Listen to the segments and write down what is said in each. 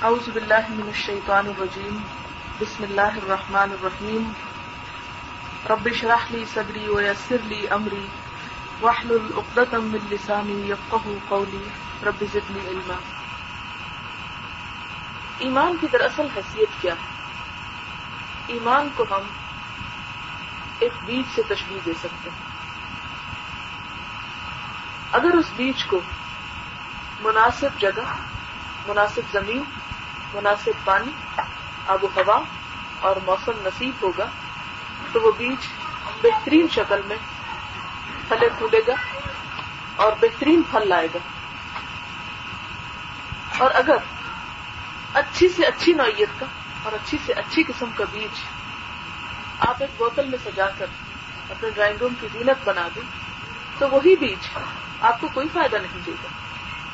اعوذ باللہ من الشیطان الرجیم بسم اللہ الرحمن الرحیم رب اشرح لی صدری ویسر لی امری واحلل عقدۃ من لسانی یفقہوا قولی رب زدنی علما۔ ایمان کی دراصل حیثیت کیا ہے؟ ایمان کو ہم ایک بیج سے تشبیہ دے سکتے ہیں۔ اگر اس بیج کو مناسب جگہ، مناسب زمین، مناسب پانی، آب و ہوا اور موسم نصیب ہوگا تو وہ بیج بہترین شکل میں پھلے پھولے گا اور بہترین پھل لائے گا۔ اور اگر اچھی سے اچھی نوعیت کا اور اچھی سے اچھی قسم کا بیج آپ ایک بوتل میں سجا کر اپنے ڈرائنگ روم کی زینت بنا دیں تو وہی بیج آپ کو کوئی فائدہ نہیں دے گا،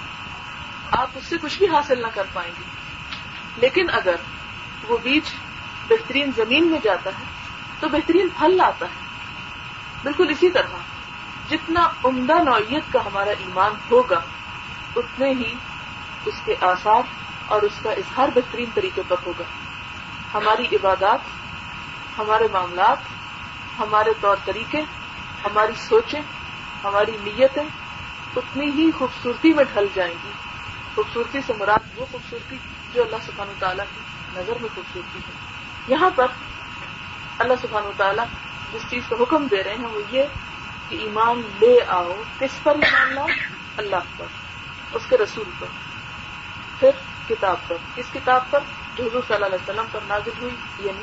آپ اس سے کچھ بھی حاصل نہ کر پائیں گے۔ لیکن اگر وہ بیج بہترین زمین میں جاتا ہے تو بہترین پھل لاتا ہے۔ بالکل اسی طرح جتنا عمدہ نوعیت کا ہمارا ایمان ہوگا اتنے ہی اس کے آثار اور اس کا اظہار بہترین طریقے پر ہوگا۔ ہماری عبادات، ہمارے معاملات، ہمارے طور طریقے، ہماری سوچیں، ہماری نیتیں اتنی ہی خوبصورتی میں ڈھل جائیں گی۔ خوبصورتی سے مراد وہ خوبصورتی جو اللہ سبحانہ وتعالیٰ کی نظر میں خوبصورتی ہے۔ یہاں پر اللہ سبحانہ وتعالیٰ جس چیز کا حکم دے رہے ہیں وہ یہ کہ ایمان لے آؤ۔ کس پر ایمان لاؤ؟ اللہ پر، اس کے رسول پر، پھر کتاب پر۔ کس کتاب پر؟ جو حضور صلی اللہ علیہ وسلم پر نازل ہوئی، یعنی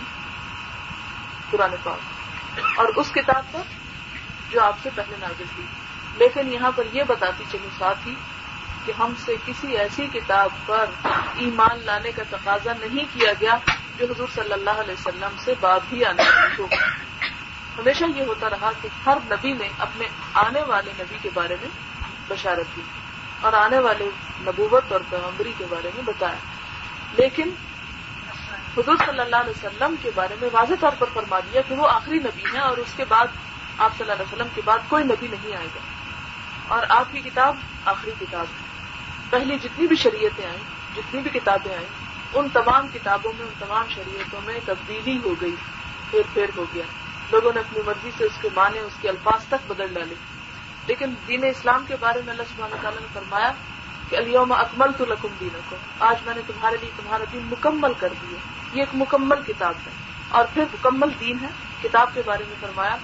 قرآن پاک، اور اس کتاب پر جو آپ سے پہلے نازل ہوئی۔ لیکن یہاں پر یہ بتاتی چلوں ساتھ ہی کہ ہم سے کسی ایسی کتاب پر ایمان لانے کا تقاضا نہیں کیا گیا جو حضور صلی اللہ علیہ وسلم سے بعد ہی آنے والی ہو۔ ہمیشہ یہ ہوتا رہا کہ ہر نبی نے اپنے آنے والے نبی کے بارے میں بشارت دی اور آنے والے نبوت اور پیغمبری کے بارے میں بتایا، لیکن حضور صلی اللہ علیہ وسلم کے بارے میں واضح طور پر فرما دیا کہ وہ آخری نبی ہیں اور اس کے بعد آپ صلی اللہ علیہ وسلم کے بعد کوئی نبی نہیں آئے گا، اور آپ کی کتاب آخری کتاب ہے۔ پہلی جتنی بھی شریعتیں آئیں، جتنی بھی کتابیں آئیں، ان تمام کتابوں میں، ان تمام شریعتوں میں تبدیلی ہو گئی، پھیر ہو گیا۔ لوگوں نے اپنی مرضی سے اس کے معنی، اس کے الفاظ تک بدل ڈالے۔ لیکن دین اسلام کے بارے میں اللہ سبحانہ وتعالیٰ نے فرمایا کہ الیوم اکملت لکم دینکم، آج میں نے تمہارے لیے تمہارا دین مکمل کر دیا۔ یہ ایک مکمل کتاب ہے اور پھر مکمل دین ہے۔ کتاب کے بارے میں فرمایا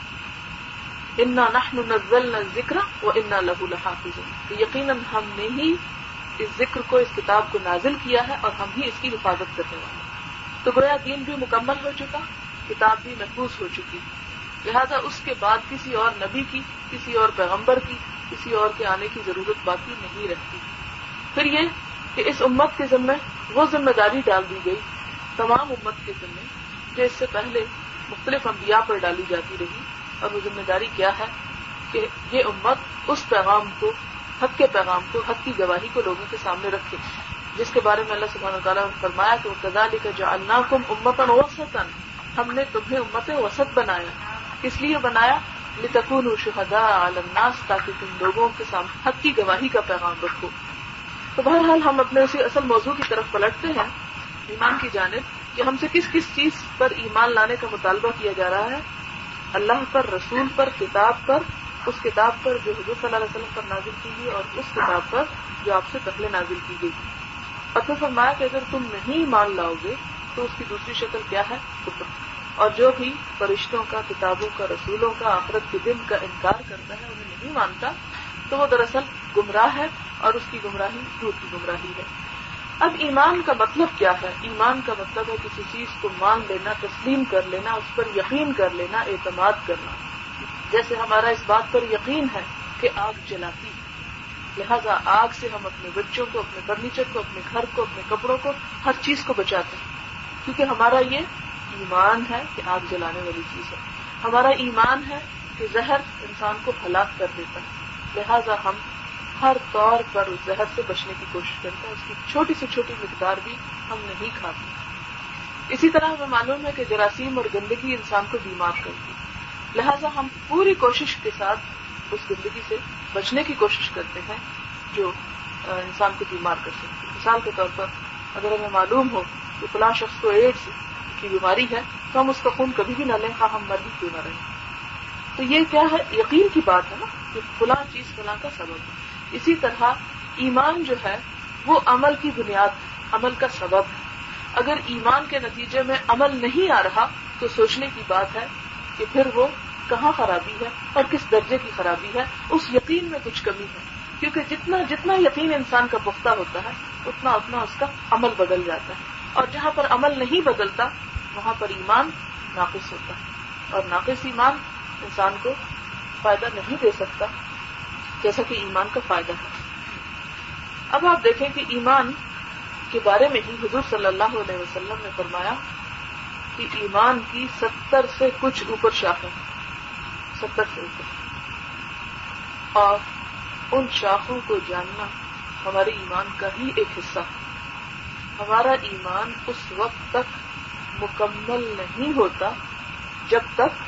انا نحن نزلنا الذکر وانا له لحافظون، کہ یقیناً ہم نے ہی اس ذکر کو، اس کتاب کو نازل کیا ہے اور ہم ہی اس کی حفاظت کرنے والے ہیں۔ تو گویا دین بھی مکمل ہو چکا، کتاب بھی محفوظ ہو چکی، لہذا اس کے بعد کسی اور نبی کی، کسی اور پیغمبر کی، کسی اور کے آنے کی ضرورت باقی نہیں رہتی۔ پھر یہ کہ اس امت کے ذمہ وہ ذمہ داری ڈال دی گئی، تمام امت کے ذمہ، جو اس سے پہلے مختلف انبیاء پر ڈالی جاتی رہی، اور وہ ذمہ داری کیا ہے کہ یہ امت اس پیغام کو، حق کے پیغام کو، حق کی گواہی کو لوگوں کے سامنے رکھے، جس کے بارے میں اللہ سبحانہ وتعالیٰ نے فرمایا کہ وَكَذَلِكَ جَعَلْنَاكُمْ أُمَّةً وَسَطًا، ہم نے تمہیں امت وسط بنایا۔ کس لیے بنایا؟ لِتَكُونُوا شُهَدَاءَ عَلَى النَّاسِ، تاکہ تم لوگوں کے سامنے حق کی گواہی کا پیغام رکھو۔ تو بہرحال ہم اپنے اسی اصل موضوع کی طرف پلٹتے ہیں، ایمان کی جانب، کہ ہم سے کس کس چیز پر ایمان لانے کا مطالبہ کیا جا رہا ہے؟ اللہ پر، رسول پر، کتاب پر، اس کتاب پر جو حضور صلی اللہ علیہ وسلم پر نازل کی گئی اور اس کتاب پر جو آپ سے پہلے نازل کی گئی۔ اور پھر فرمایا کہ اگر تم نہیں مان لاؤ گے تو اس کی دوسری شکل کیا ہے؟ کفر۔ اور جو بھی فرشتوں کا، کتابوں کا، رسولوں کا، آخرت کے دن کا انکار کرتا ہے، انہیں نہیں مانتا، تو وہ دراصل گمراہ ہے، اور اس کی گمراہی دور کی گمراہی ہے۔ اب ایمان کا مطلب کیا ہے؟ ایمان کا مطلب ہے کسی چیز کو مان لینا، تسلیم کر لینا، اس پر یقین کر لینا، اعتماد کرنا۔ جیسے ہمارا اس بات پر یقین ہے کہ آگ جلاتی ہے، لہذا آگ سے ہم اپنے بچوں کو، اپنے فرنیچر کو، اپنے گھر کو، اپنے کپڑوں کو، ہر چیز کو بچاتے ہیں، کیونکہ ہمارا یہ ایمان ہے کہ آگ جلانے والی چیز ہے۔ ہمارا ایمان ہے کہ زہر انسان کو ہلاک کر دیتا ہے، لہذا ہم ہر طور پر اس زہر سے بچنے کی کوشش کرتے ہیں، اس کی چھوٹی سے چھوٹی مقدار بھی ہم نہیں کھاتے۔ اسی طرح ہمیں معلوم ہے کہ جراثیم اور گندگی انسان کو بیمار کرتی ہے، لہذا ہم پوری کوشش کے ساتھ اس گندگی سے بچنے کی کوشش کرتے ہیں جو انسان کو بیمار کر سکتی ہے۔ مثال کے طور پر اگر ہمیں معلوم ہو کہ فلاں شخص کو ایڈز کی بیماری ہے تو ہم اس کا خون کبھی بھی نہ لیں، ہم مر ہی کیوں نہ رہیں. تو یہ کیا ہے؟ یقین کی بات ہے نا کہ فلاں چیز فلاں کا سبب ہے. اسی طرح ایمان جو ہے وہ عمل کی بنیاد ہے، عمل کا سبب ہے. اگر ایمان کے نتیجے میں عمل نہیں آ رہا تو سوچنے کی بات ہے کہ پھر وہ کہاں خرابی ہے اور کس درجے کی خرابی ہے. اس یقین میں کچھ کمی ہے، کیونکہ جتنا یقین انسان کا پختہ ہوتا ہے اتنا اس کا عمل بدل جاتا ہے. اور جہاں پر عمل نہیں بدلتا وہاں پر ایمان ناقص ہوتا ہے، اور ناقص ایمان انسان کو فائدہ نہیں دے سکتا جیسا کہ ایمان کا فائدہ ہے. اب آپ دیکھیں کہ ایمان کے بارے میں ہی حضور صلی اللہ علیہ وسلم نے فرمایا کہ ایمان کی 70 سے کچھ اوپر شاخیں، 70 سے اوپر، اور ان شاخوں کو جاننا ہمارے ایمان کا ہی ایک حصہ ہے. ہمارا ایمان اس وقت تک مکمل نہیں ہوتا جب تک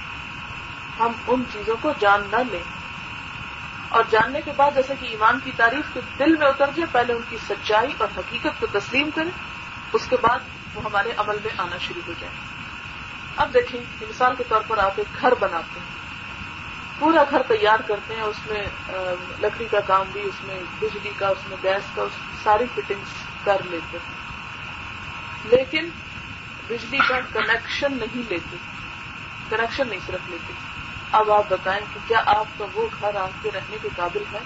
ہم ان چیزوں کو جان نہ لیں، اور جاننے کے بعد جیسے کہ ایمان کی تعریف کے دل میں اتر جائے، پہلے ان کی سچائی اور حقیقت کو تسلیم کریں، اس کے بعد وہ ہمارے عمل میں آنا شروع ہو جائے. اب دیکھیں مثال کے طور پر آپ ایک گھر بناتے ہیں، پورا گھر تیار کرتے ہیں، اس میں لکڑی کا کام بھی، اس میں بجلی کا، اس میں گیس کا، ساری فٹنگز کر لیتے ہیں، لیکن بجلی کا کنیکشن نہیں لیتے، کنیکشن نہیں صرف لیتے. اب آپ بتائیں کہ کیا آپ کا وہ گھر آپ کے رہنے کے قابل ہے؟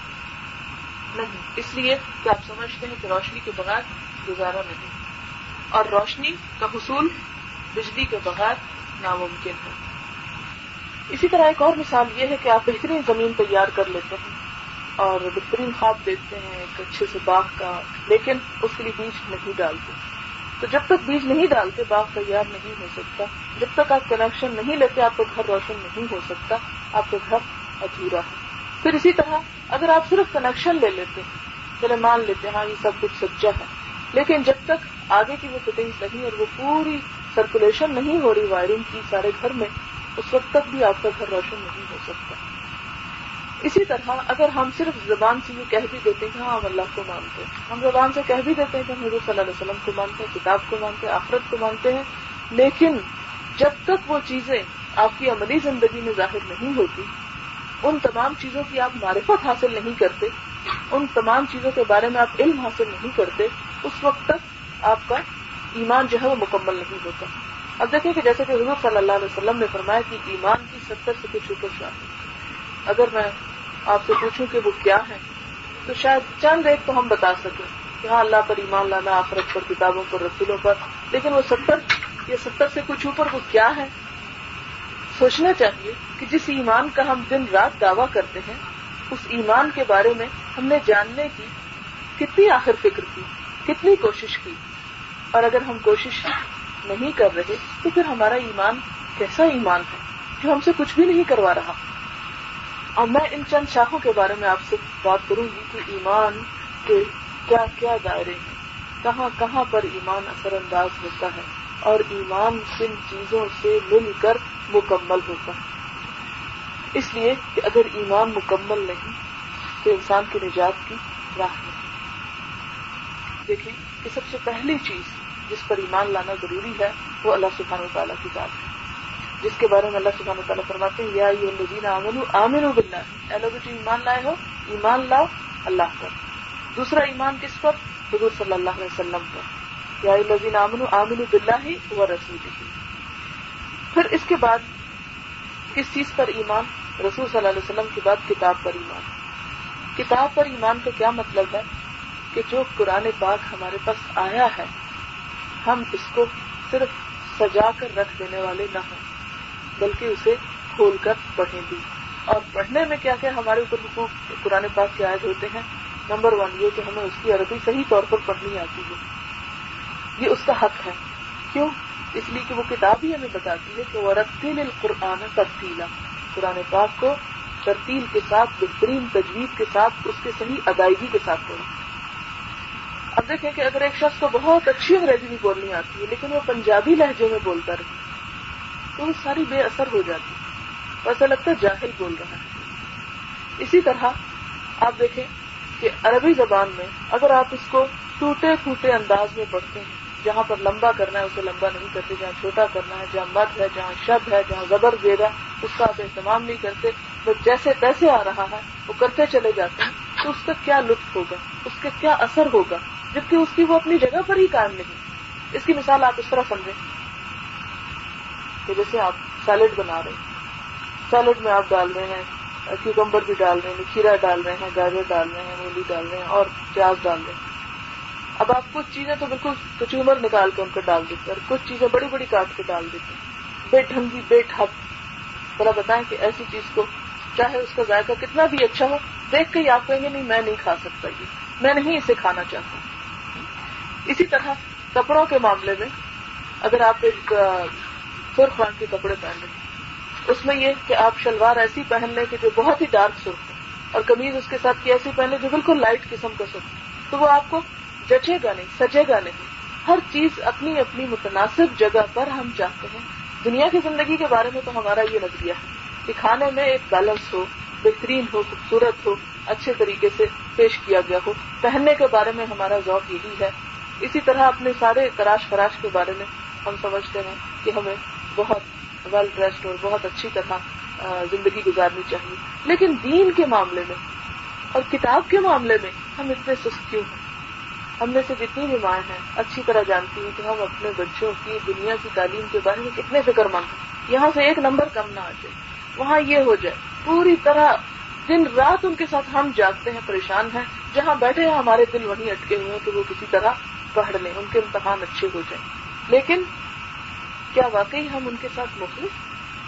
نہیں، اس لیے کہ آپ سمجھتے ہیں کہ روشنی کے بغیر گزارا نہیں، اور روشنی کا حصول بجلی کے بغیر ناممکن ہے. اسی طرح ایک اور مثال یہ ہے کہ آپ بہترین زمین تیار کر لیتے ہیں اور بہترین خواب دیکھتے ہیں ایک اچھے سے باغ کا، لیکن اس کے لیے بیج نہیں ڈالتے. تو جب تک بیج نہیں ڈالتے باغ تیار نہیں ہو سکتا. جب تک آپ کنیکشن نہیں لیتے آپ کا گھر روشن نہیں ہو سکتا، آپ کا گھر ادھورا ہے. پھر اسی طرح اگر آپ صرف کنیکشن لے لیتے، چلے مان لیتے ہیں ہاں یہ سب کچھ سچا ہے، لیکن جب تک آگے کی وہ فٹنگز نہیں اور وہ پوری سرکولیشن نہیں ہو رہی وائرنگ کی سارے گھر میں، اس وقت تک بھی آپ کا گھر روشن نہیں ہو سکتا. اسی طرح اگر ہم صرف زبان سے یہ کہہ بھی دیتے ہیں کہ ہاں ہم اللہ کو مانتے ہیں، ہم زبان سے کہہ بھی دیتے ہیں کہ ہم حضور صلی اللہ علیہ وسلم کو مانتے ہیں، کتاب کو مانتے ہیں، آخرت کو مانتے ہیں، لیکن جب تک وہ چیزیں آپ کی عملی زندگی میں ظاہر نہیں ہوتی، ان تمام چیزوں کی آپ معرفت حاصل نہیں کرتے، ان تمام چیزوں کے بارے میں آپ علم حاصل نہیں کرتے، اس وقت تک آپ کا ایمان جو ہے وہ مکمل نہیں ہوتا. اب دیکھیں کہ جیسے کہ حضور صلی اللہ علیہ وسلم نے فرمایا کہ ایمان کی 70 سے کچھ اوپر شاخیں. اگر میں آپ سے پوچھوں کہ وہ کیا ہے تو شاید چند ایک تو ہم بتا سکیں کہ ہاں اللہ پر ایمان لانا، آخرت پر، کتابوں پر، رسولوں پر، لیکن وہ 70 سے کچھ اوپر وہ کیا ہے؟ سوچنا چاہیے کہ جس ایمان کا ہم دن رات دعویٰ کرتے ہیں اس ایمان کے بارے میں ہم نے جاننے کی کتنی آخر فکر کی، کتنی کوشش کی، اور اگر ہم کوشش نہیں کر رہے تو پھر ہمارا ایمان کیسا ایمان ہے جو ہم سے کچھ بھی نہیں کروا رہا. اور میں ان چند شاخوں کے بارے میں آپ سے بات کروں گی کہ ایمان کے کیا کیا دائرے ہیں، کہاں کہاں پر ایمان اثر انداز ہوتا ہے، اور ایمان کن چیزوں سے مل کر مکمل ہوتا ہے. اس لیے کہ اگر ایمان مکمل نہیں تو انسان کی نجات کی راہ نہیں. دیکھیں کہ سب سے پہلی چیز جس پر ایمان لانا ضروری ہے وہ اللہ سبحانہ وتعالیٰ کی ذات ہے، جس کے بارے میں اللہ سبحانہ وتعالیٰ فرماتے ہیں یا ایھا الذین آمنوا آمنوا باللہ، اے لوگو جو ایمان لائے ہو ایمان لاؤ اللہ پر. دوسرا ایمان کس پر؟ حضور صلی اللہ علیہ وسلم پر. یا ایھا الذین آمنوا آمنوا باللہ ورسولہ. پھر اس کے بعد کس چیز پر ایمان؟ رسول صلی اللہ علیہ وسلم کے بعد کتاب پر ایمان. کتاب پر ایمان کا کیا مطلب ہے؟ کہ جو قرآن پاک ہمارے پاس آیا ہے ہم اس کو صرف سجا کر رکھ دینے والے نہ ہوں، بلکہ اسے کھول کر پڑھیں بھی. اور پڑھنے میں کیا کیا ہمارے اوپر حقوق قرآن پاک کے عائد ہوتے ہیں؟ نمبر 1 یہ کہ ہمیں اس کی عربی صحیح طور پر پڑھنی آتی ہے، یہ اس کا حق ہے. کیوں؟ اس لیے کہ وہ کتاب ہی ہمیں بتاتی ہے کہ وَرَتِّلِ الْقُرْآنَ تَرْتِيلًا، قرآن پاک کو ترتیل کے ساتھ، بہترین تجوید کے ساتھ، اس کے صحیح ادائیگی کے ساتھ پڑھیں. اب دیکھیں کہ اگر ایک شخص کو بہت اچھی انگریزی بھی بولنی آتی ہے لیکن وہ پنجابی لہجے میں بولتا رہے تو وہ ساری بے اثر ہو جاتی ہے، ایسا لگتا ہے جاہل بول رہا ہے. اسی طرح آپ دیکھیں کہ عربی زبان میں اگر آپ اس کو ٹوٹے پھوٹے انداز میں پڑھتے ہیں. جہاں پر لمبا کرنا ہے اسے لمبا نہیں کرتے, جہاں چھوٹا کرنا ہے, جہاں مد ہے, جہاں شد ہے, جہاں زبر زیر ہے, اس کا آپ اہتمام نہیں کرتے, بس جیسے تیسے آ رہا ہے وہ کرتے چلے جاتے ہیں. تو اس کا کیا لطف ہوگا, اس کا کیا اثر ہوگا, جبکہ اس کی وہ اپنی جگہ پر ہی قائم نہیں. اس کی مثال آپ اس طرح سمجھیں کہ جیسے آپ سیلڈ بنا رہے ہیں, سیلڈ میں آپ ڈال رہے ہیں کیوکمبر بھی ڈال رہے ہیں, کھیرا ڈال رہے ہیں, گاجر ڈال رہے ہیں, مولی ڈال رہے ہیں اور پیاز ڈال رہے ہیں. اب آپ کچھ چیزیں تو بالکل کچومر نکال کے ان کو ڈال دیتے ہیں اور کچھ چیزیں بڑی بڑی کاٹ کے ڈال دیتے ہیں, بے ڈھنگی بے ڈھب. ذرا بتائیں کہ ایسی چیز کو چاہے اس کا ذائقہ کتنا بھی اچھا ہو, دیکھ کے ہی آپ کہیں گے نہیں میں نہیں کھا سکتا, یہ میں نہیں اسے کھانا چاہتا. اسی طرح کپڑوں کے معاملے میں اگر آپ ایک سرخ رنگ کے کپڑے پہن لیں, اس میں یہ کہ آپ شلوار ایسی پہن لیں کہ جو بہت ہی ڈارک سرخ ہو اور قمیض اس کے ساتھ کی ایسی پہن لیں جو بالکل لائٹ قسم کا سرخ, تو وہ آپ کو جچے گا نہیں, سجے گا نہیں. ہر چیز اپنی اپنی متناسب جگہ پر ہم چاہتے ہیں. دنیا کی زندگی کے بارے میں تو ہمارا یہ نظریہ ہے کہ کھانے میں ایک بیلنس ہو, بہترین ہو, خوبصورت ہو, اچھے طریقے سے پیش کیا گیا ہو. پہننے کے بارے میں ہمارا ذوق یہی ہے. اسی طرح اپنے سارے تراش خراش کے بارے میں ہم سمجھتے ہیں کہ ہمیں بہت ویل ڈریسڈ اور بہت اچھی طرح زندگی گزارنی چاہیے. لیکن دین کے معاملے میں اور کتاب کے معاملے میں ہم اتنے سست کیوں ہیں؟ ہم میں سے جتنی بھی مائیں ہیں اچھی طرح جانتی ہیں کہ ہم اپنے بچوں کی دنیا کی تعلیم کے بارے میں کتنے فکر مند ہیں. یہاں سے ایک نمبر کم نہ آ جائے, وہاں یہ ہو جائے, پوری طرح دن رات ان کے ساتھ ہم جاگتے ہیں, پریشان ہیں. جہاں بیٹھے ہیں ہمارے دل وہیں اٹکے ہوئے ہیں کہ وہ کسی طرح پڑھ لیں, ان کے امتحان اچھے ہو جائیں. لیکن کیا واقعی ہم ان کے ساتھ مخلص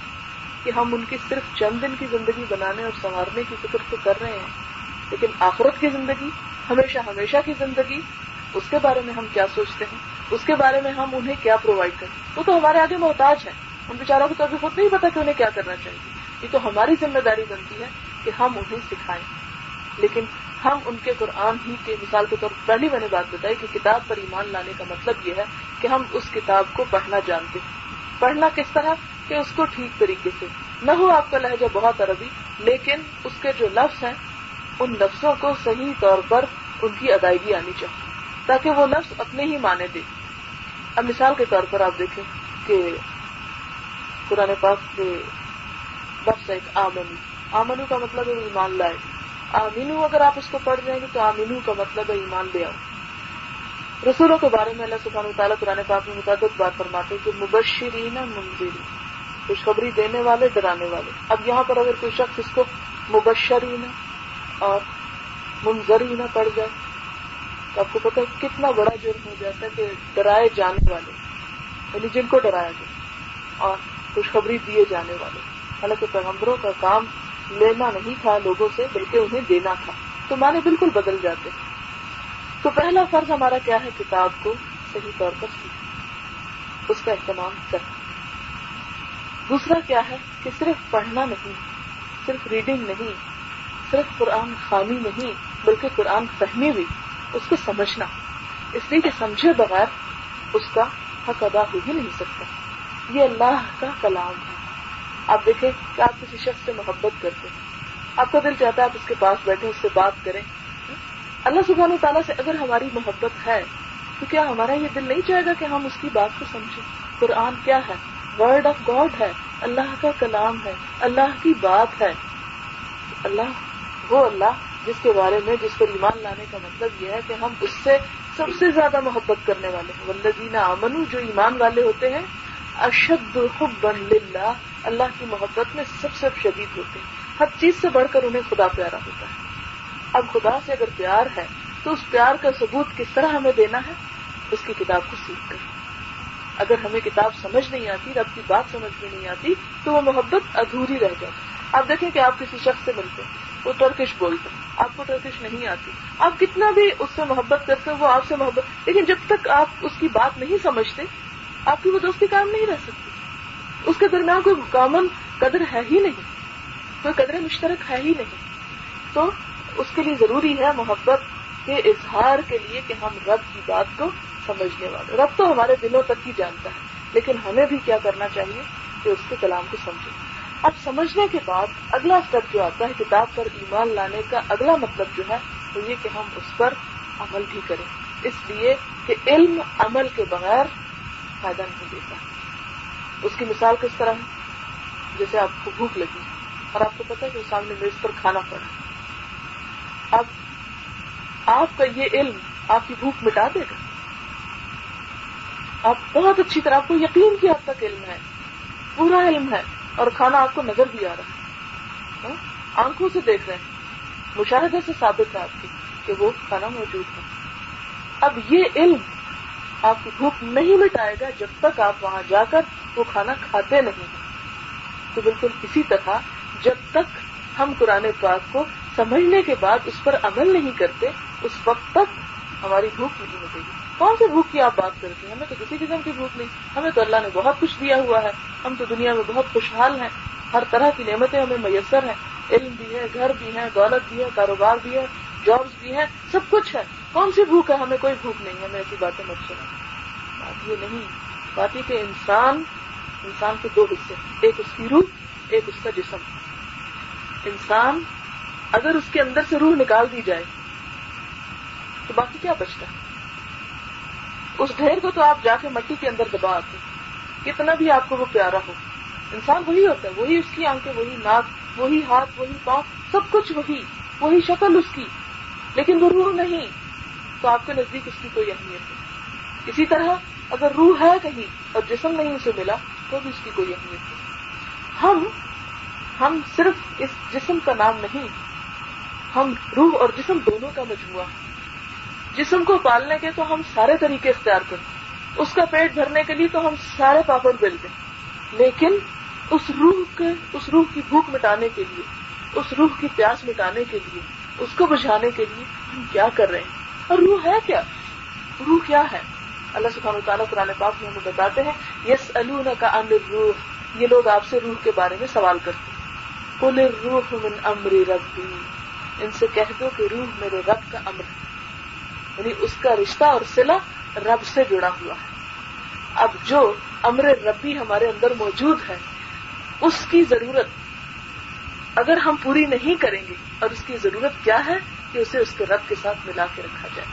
کہ ہم ان کی صرف چند دن کی زندگی بنانے اور سنوارنے کی فکر تو کر رہے ہیں, لیکن آخرت کی زندگی, ہمیشہ ہمیشہ کی زندگی, اس کے بارے میں ہم کیا سوچتے ہیں, اس کے بارے میں ہم انہیں کیا پرووائڈ کریں؟ وہ تو ہمارے آگے محتاج ہیں, ان بیچاروں کو تو ابھی خود نہیں پتا کہ انہیں کیا کرنا چاہیے. یہ تو ہماری ذمہ داری بنتی ہے کہ ہم انہیں سکھائیں. لیکن ہم ان کے قرآن ہی کے مثال کے طور پر پہلی میں نے بات بتائی کہ کتاب پر ایمان لانے کا مطلب یہ ہے کہ ہم اس کتاب کو پڑھنا جانتے ہیں. پڑھنا کس طرح کہ اس کو ٹھیک طریقے سے, نہ ہو آپ کا لہجہ بہت عربی, لیکن اس کے جو لفظ ہیں ان لفظوں کو صحیح طور پر ان کی ادائیگی آنی چاہیے تاکہ وہ لفظ اپنے ہی معنی دے. اب مثال کے طور پر آپ دیکھیں کہ قرآن پاک کے لفظ ایک آمنو, آمنو کا مطلب ہے ایمان لائے. آمینو اگر آپ اس کو پڑھ رہے ہیں تو آمینو کا مطلب ہے ایمان لے آؤ. رسولوں کے بارے میں اللہ سبحانہ وتعالیٰ قرآن پاک میں متعدد بار فرماتے ہیں کہ مبشرین منذرین, خوشخبری دینے والے, ڈرانے والے. اب یہاں پر اگر کوئی شخص اس کو مبشرین اور منذرین پڑھ جائے تو آپ کو پتہ ہے کتنا بڑا جرم ہو جاتا ہے کہ ڈرائے جانے والے, یعنی جن کو ڈرایا گیا, اور خوشخبری دیے جانے والے. حالانکہ پیغمبروں کا کام لینا نہیں تھا لوگوں سے, بلکہ انہیں دینا تھا, تو معنی بالکل بدل جاتے ہیں. تو پہلا فرض ہمارا کیا ہے؟ کتاب کو صحیح طور پر سیکھنا, اس کا اہتمام کرنا. دوسرا کیا ہے کہ صرف پڑھنا نہیں, صرف ریڈنگ نہیں, صرف قرآن خوانی نہیں, بلکہ قرآن فہمی بھی, اس کو سمجھنا. اس لیے کہ سمجھے بغیر اس کا حق ادا ہو ہی نہیں سکتا. یہ اللہ کا کلام ہے. آپ دیکھیں کہ آپ کسی شخص سے محبت کرتے ہیں, آپ کا دل چاہتا ہے آپ اس کے پاس بیٹھیں, اس سے بات کریں. اللہ سبحانہ تعالیٰ سے اگر ہماری محبت ہے تو کیا ہمارا یہ دل نہیں چاہے گا کہ ہم اس کی بات کو سمجھیں؟ قرآن کیا ہے؟ ورڈ آف گاڈ ہے, اللہ کا کلام ہے, اللہ کی بات ہے. اللہ جس کے بارے میں, جس پر ایمان لانے کا مطلب یہ ہے کہ ہم اس سے سب سے زیادہ محبت کرنے والے ہیں. والذین آمنوا, جو ایمان والے ہوتے ہیں, اشد حبا للہ, اللہ کی محبت میں سب سے شدید ہوتے ہیں. ہر چیز سے بڑھ کر انہیں خدا پیارا ہوتا ہے. اب خدا سے اگر پیار ہے تو اس پیار کا ثبوت کس طرح ہمیں دینا ہے؟ اس کی کتاب کو سیکھ کر. اگر ہمیں کتاب سمجھ نہیں آتی, رب کی بات سمجھ میں نہیں آتی, تو وہ محبت ادھوری رہ جاتی. آپ دیکھیں کہ آپ کسی شخص سے ملتے ہیں, وہ ٹرکش بولتے ہیں, آپ کو ٹرکش نہیں آتی, آپ کتنا بھی اس سے محبت کرتے ہیں, وہ آپ سے محبت, لیکن جب تک آپ اس کی بات نہیں سمجھتے آپ کی وہ دوستی قائم نہیں رہ سکتی. اس کے درمیان کوئی کامن قدر ہے ہی نہیں, کوئی قدر مشترک ہے ہی نہیں. تو اس کے لیے ضروری ہے محبت کے اظہار کے لیے کہ ہم رب کی بات کو سمجھنے والے. رب تو ہمارے دلوں تک ہی جانتا ہے, لیکن ہمیں بھی کیا کرنا چاہیے کہ اس کے کلام کو سمجھیں. اب سمجھنے کے بعد اگلا اسٹیپ جو آتا ہے کتاب پر ایمان لانے کا, اگلا مطلب جو ہے وہ یہ کہ ہم اس پر عمل بھی کریں. اس لیے کہ علم عمل کے بغیر فائدہ نہیں دیتا. اس کی مثال کس طرح ہے؟ جیسے آپ کو بھوک لگی اور آپ کو پتا ہے کہ سامنے میز پر کھانا پڑا. اب آپ کا یہ علم آپ کی بھوک مٹا دے گا؟ آپ بہت اچھی طرح، آپ کو یقین کی حد تک علم ہے، پورا علم ہے، اور کھانا آپ کو نظر بھی آ رہا ہے، آنکھوں سے دیکھ رہے ہیں، مشاہدے سے ثابت ہے آپ کی کہ وہ کھانا موجود ہے. اب یہ علم آپ کی بھوک نہیں مٹائے گا جب تک آپ وہاں جا کر وہ کھانا کھاتے نہیں ہیں. تو بالکل اسی طرح جب تک ہم قرآن پاک کو سمجھنے کے بعد اس پر عمل نہیں کرتے اس وقت تک ہماری بھوک نہیں مٹے گی. کون سی بھوک کی آپ بات کرتے ہیں؟ ہمیں تو کسی قسم کی بھوک نہیں. ہمیں تو اللہ نے بہت کچھ دیا ہوا ہے، ہم تو دنیا میں بہت خوشحال ہیں، ہر طرح کی نعمتیں ہمیں میسر ہیں، علم بھی ہے، گھر بھی ہے، دولت بھی ہے، کاروبار بھی ہے، جابس بھی ہیں، سب کچھ ہے. کون سی بھوک ہے؟ ہمیں کوئی بھوک نہیں ہے. ہمیں ایسی باتیں مت سنائیں. بات یہ نہیں، بات یہ کہ انسان کے دو حصے، ایک اس کی روح، ایک اس کا جسم. انسان اگر اس کے اندر سے روح نکال دی جائے تو باقی کیا بچتا ہے؟ اس ڈھیر کو تو آپ جا کے مٹی کے اندر دبا آتے، کتنا بھی آپ کو وہ پیارا ہو. انسان وہی ہوتا ہے، وہی اس کی آنکھیں، وہی ناک، وہی ہاتھ، وہی پاؤں، سب کچھ وہی شکل اس کی، لیکن وہ روح نہیں تو آپ کے نزدیک اس کی کوئی اہمیت نہیں. اسی طرح اگر روح ہے کہیں اور جسم نہیں اسے ملا تو بھی اس کی کوئی اہمیت نہیں. ہم صرف اس جسم کا نام نہیں، ہم روح اور جسم دونوں کا مجموعہ. جسم کو پالنے کے تو ہم سارے طریقے اختیار کرتے، اس کا پیٹ بھرنے کے لیے تو ہم سارے پاپڑ بیلتے، لیکن اس روح کی بھوک مٹانے کے لیے، اس روح کی پیاس مٹانے کے لیے، اس کو بجھانے کے لیے ہم کیا کر رہے ہیں؟ اور روح ہے کیا؟ روح کیا ہے؟ اللہ سبحانہ وتعالیٰ قرآن پاک میں ہمیں بتاتے ہیں یسألونک عن الروح، یہ لوگ آپ سے روح کے بارے میں سوال کرتے ہیں. قل الروح من امر ربی، ان سے کہہ دو کہ روح میرے رب کا امر ہے، یعنی اس کا رشتہ اور صلہ رب سے جڑا ہوا ہے. اب جو امر ربی ہمارے اندر موجود ہے اس کی ضرورت اگر ہم پوری نہیں کریں گے، اور اس کی ضرورت کیا ہے کہ اسے اس کے رب کے ساتھ ملا کے رکھا جائے.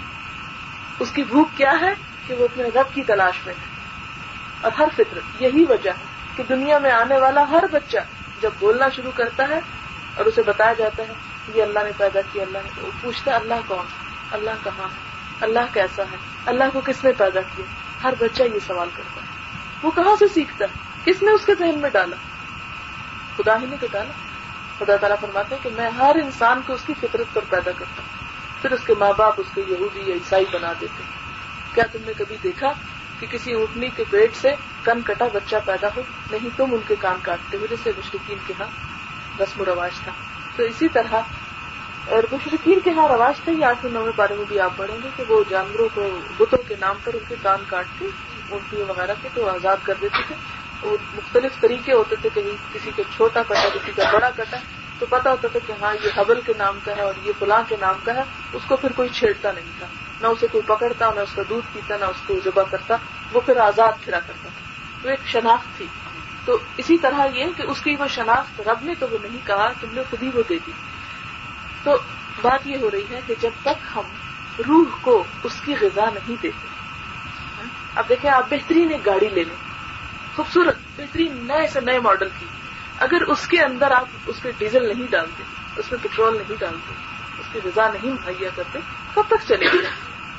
اس کی بھوک کیا ہے کہ وہ اپنے رب کی تلاش میں ہے. اور ہر فطرت یہی وجہ ہے کہ دنیا میں آنے والا ہر بچہ جب بولنا شروع کرتا ہے اور اسے بتایا جاتا ہے یہ اللہ نے پیدا کیا، اللہ نے، وہ پوچھتا ہے اللہ کون ہے، اللہ کہاں ہے، اللہ کیسا ہے، اللہ کو کس نے پیدا کیا. ہر بچہ یہ سوال کرتا ہے. وہ کہاں سے سیکھتا ہے؟ کس نے اس کے ذہن میں ڈالا؟ خدا ہی نے ڈالا. خدا تعالیٰ فرماتے ہیں کہ میں ہر انسان کو اس کی فطرت پر پیدا کرتا ہوں، پھر اس کے ماں باپ اس کو یہودی یا عیسائی بنا دیتے ہیں. کیا تم نے کبھی دیکھا کہ کسی اونٹنی کے پیٹ سے کن کٹا بچہ پیدا ہو؟ نہیں، تم ان کے کان کاٹتے ہو جیسے مشرکین کے ہاں رسم و رواج تھا. تو اسی طرح اور مشرکین کے ہاں رواج تھا، 8ویں 9ویں پارے میں بھی آپ پڑھیں گے کہ وہ جانوروں کو بتوں کے نام پر ان کے کان کاٹ کے اونٹنی وغیرہ کے تو آزاد کر دیتے تھے. اور مختلف طریقے ہوتے تھے کہ کسی کا چھوٹا کٹا، کسی کا بڑا کٹا، تو پتا ہوتا تھا کہ ہاں یہ حبل کے نام کا ہے اور یہ فلاں کے نام کا ہے. اس کو پھر کوئی چھیڑتا نہیں تھا، نہ اسے کوئی پکڑتا، نہ اس کا دودھ پیتا، نہ اس کو ذبح کرتا، وہ پھر آزاد پھرا کرتا تھا. تو ایک شناخت تھی. تو اسی طرح یہ کہ اس کی وہ شناخت رب نے تو وہ نہیں کہا، تم نے خود ہی وہ دے دی. تو بات یہ ہو رہی ہے کہ جب تک ہم روح کو اس کی غذا نہیں دیتے، اب دیکھیں آپ بہترین ایک گاڑی لے لیں، خوبصورت بہترین نئے سے نئے ماڈل کی، اگر اس کے اندر آپ اس کے ڈیزل نہیں ڈالتے، اس میں پیٹرول نہیں ڈالتے، اس کی غذا نہیں مہیا کرتے، کب تک چلے گی؟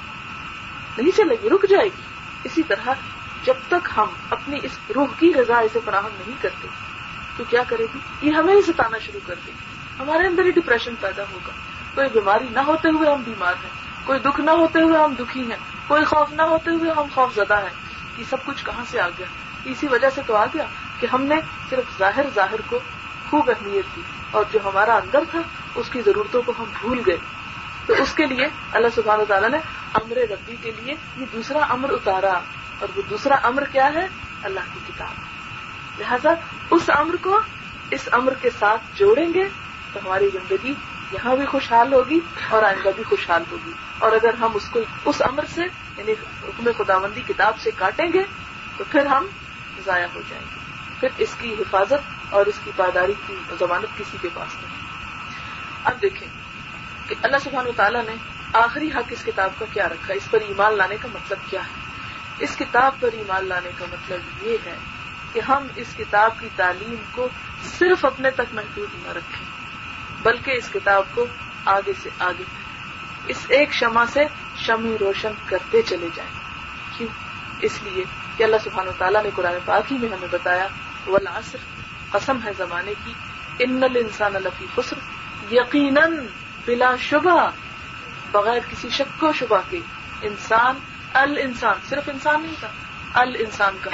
نہیں چلے گی، رک جائے گی. اسی طرح جب تک ہم اپنی اس روح کی غذا اسے فراہم نہیں کرتے تو کیا کرے گی؟ یہ ہمیں ہی ستانا شروع کر دے گی. ہمارے اندر ہی ڈپریشن پیدا ہوگا. کوئی بیماری نہ ہوتے ہوئے ہم بیمار ہیں، کوئی دکھ نہ ہوتے ہوئے ہم دکھی ہیں، کوئی خوف نہ ہوتے ہوئے ہم خوف زدہ ہیں. یہ سب کچھ کہاں سے آ گیا؟ اسی وجہ سے تو آ گیا کہ ہم نے صرف ظاہر کو خوب اہمیت دی اور جو ہمارا اندر تھا اس کی ضرورتوں کو ہم بھول گئے. تو اس کے لیے اللہ سبحانہ وتعالیٰ نے امر ربی کے لیے یہ دوسرا امر اتارا، اور وہ دوسرا امر کیا ہے؟ اللہ کی کتاب. لہذا اس امر کو اس امر کے ساتھ جوڑیں گے تو ہماری زندگی یہاں بھی خوشحال ہوگی اور آئندہ بھی خوشحال ہوگی. اور اگر ہم اس کو اس امر سے یعنی حکم خداوندی کتاب سے کاٹیں گے تو پھر ہم ضائع ہو جائیں گے. پھر اس کی حفاظت اور اس کی پائیداری کی ضمانت کسی کے پاس نہیں. اب دیکھیں کہ اللہ سبحانہ وتعالیٰ نے آخری حق اس کتاب کا کیا رکھا, اس پر ایمان لانے کا مطلب کیا ہے. اس کتاب پر ایمان لانے کا مطلب یہ ہے کہ ہم اس کتاب کی تعلیم کو صرف اپنے تک محدود نہ رکھیں, بلکہ اس کتاب کو آگے سے آگے اس ایک شمع سے شمع روشن کرتے چلے جائیں. کیوں؟ اس لیے کہ اللہ سبحانہ وتعالیٰ نے قرآن پاک ہی میں ہمیں بتایا, والعصر, قسم ہے زمانے کی, ان الانسان لفی خسر, یقیناً بلا شبہ, بغیر کسی شک و شبہ کے, انسان, الانسان, صرف انسان نہیں تھا, الانسان کا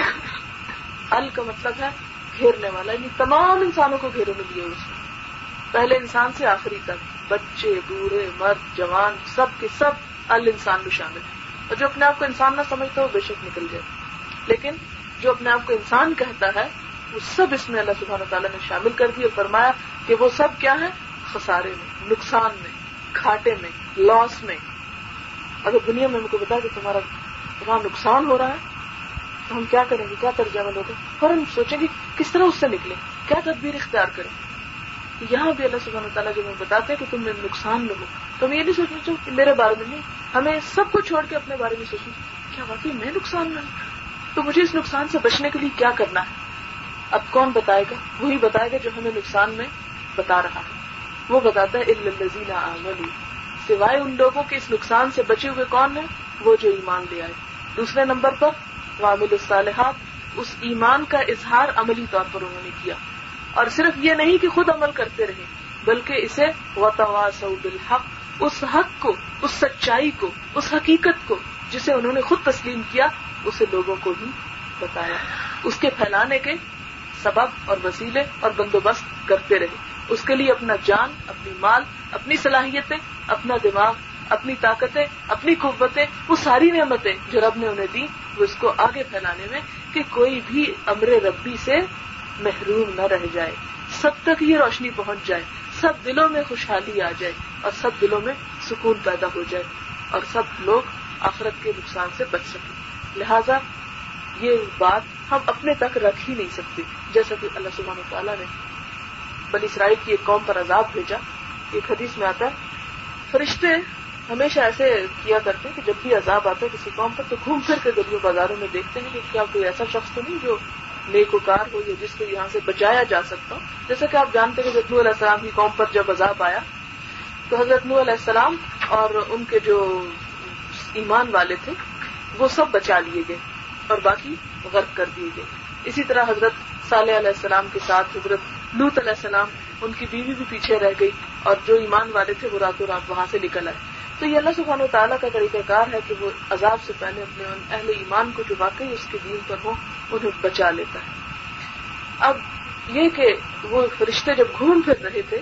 ال کا مطلب ہے گھیرنے والا, یعنی تمام انسانوں کو گھیرے میں لیے اس نے, پہلے انسان سے آخری تک, بچے, بوڑھے, مرد, جوان, سب کے سب الانسان میں شامل ہیں. اور جو اپنے آپ کو انسان نہ سمجھتا وہ بے شک نکل جائے, لیکن جو اپنے آپ کو انسان کہتا ہے وہ سب اس میں اللہ سبحانہ وتعالیٰ نے شامل کر دی, اور فرمایا کہ وہ سب کیا ہے, خسارے میں, نقصان میں, گھاٹے میں, لاس میں. اگر دنیا میں ہم کو بتا کہ تمہارا نقصان ہو رہا ہے تو ہم کیا کریں گے, کیا طرز عمل ہوگا, فوراً سوچیں گے کس طرح اس سے نکلیں, کیا تدبیر اختیار کریں. یہاں بھی اللہ سبحانہ وتعالیٰ جب ہمیں بتاتے ہیں کہ تم نقصان میں ہو, تو ہم یہ نہیں سوچنا کہ میرے بارے میں نہیں, ہمیں سب کو چھوڑ کے اپنے بارے میں سوچنا کیا واقعی میں نقصان میں ہوں, تو مجھے اس نقصان سے بچنے کے لیے کیا کرنا ہے. اب کون بتائے گا؟ وہی بتائے گا جو ہمیں نقصان میں بتا رہا ہے. وہ بتاتا ہے الا الذین آمنوا, سوائے ان لوگوں کے اس نقصان سے بچے ہوئے کون ہیں, وہ جو ایمان لے آئے. دوسرے نمبر پر وعملوا الصالحات, اس ایمان کا اظہار عملی طور پر انہوں نے کیا, اور صرف یہ نہیں کہ خود عمل کرتے رہے, بلکہ اسے وتواصوا بالحق, اس حق کو, اس سچائی کو, اس حقیقت کو جسے انہوں نے خود تسلیم کیا, اسے لوگوں کو بھی بتایا, اس کے پھیلانے کے سبب اور وسیلے اور بندوبست کرتے رہے. اس کے لیے اپنا جان, اپنی مال, اپنی صلاحیتیں, اپنا دماغ, اپنی طاقتیں, اپنی قوتیں, وہ ساری نعمتیں جو رب نے انہیں دی, وہ اس کو آگے پھیلانے میں کہ کوئی بھی امر ربی سے محروم نہ رہ جائے, سب تک یہ روشنی پہنچ جائے, سب دلوں میں خوشحالی آ جائے, اور سب دلوں میں سکون پیدا ہو جائے, اور سب لوگ آخرت کے نقصان سے بچ سکیں. لہذا یہ بات ہم اپنے تک رکھ ہی نہیں سکتے. جیسا کہ اللہ سبحانہ وتعالیٰ نے بنی اسرائیل کی ایک قوم پر عذاب بھیجا. ایک حدیث میں آتا ہے فرشتے ہمیشہ ایسے کیا کرتے ہیں کہ جب بھی عذاب آتا ہے کسی قوم پر تو گھوم پھر کے گلیوں بازاروں میں دیکھتے ہیں کہ کیا کوئی ایسا شخص تو نہیں جو نیکوکار ہو یا جس کو یہاں سے بچایا جا سکتا ہو. جیسا کہ آپ جانتے ہیں کہ حضرت نوح علیہ السلام کی قوم پر جب عذاب آیا تو حضرت نوح علیہ السلام اور ان کے جو ایمان والے تھے وہ سب بچا لیے گئے اور باقی غرق کر دیے گئے. اسی طرح حضرت صالح علیہ السلام کے ساتھ حضرت لوط علیہ السلام, ان کی بیوی بھی پیچھے رہ گئی, اور جو ایمان والے تھے وہ راتوں رات وہاں سے نکل آئے. تو یہ اللہ سبحانہ وتعالیٰ کا طریقہ کار ہے کہ وہ عذاب سے پہلے اپنے ان اہل ایمان کو جو واقعی اس کے دین پر ہوں انہیں بچا لیتا ہے. اب یہ کہ وہ فرشتے جب گھوم پھر رہے تھے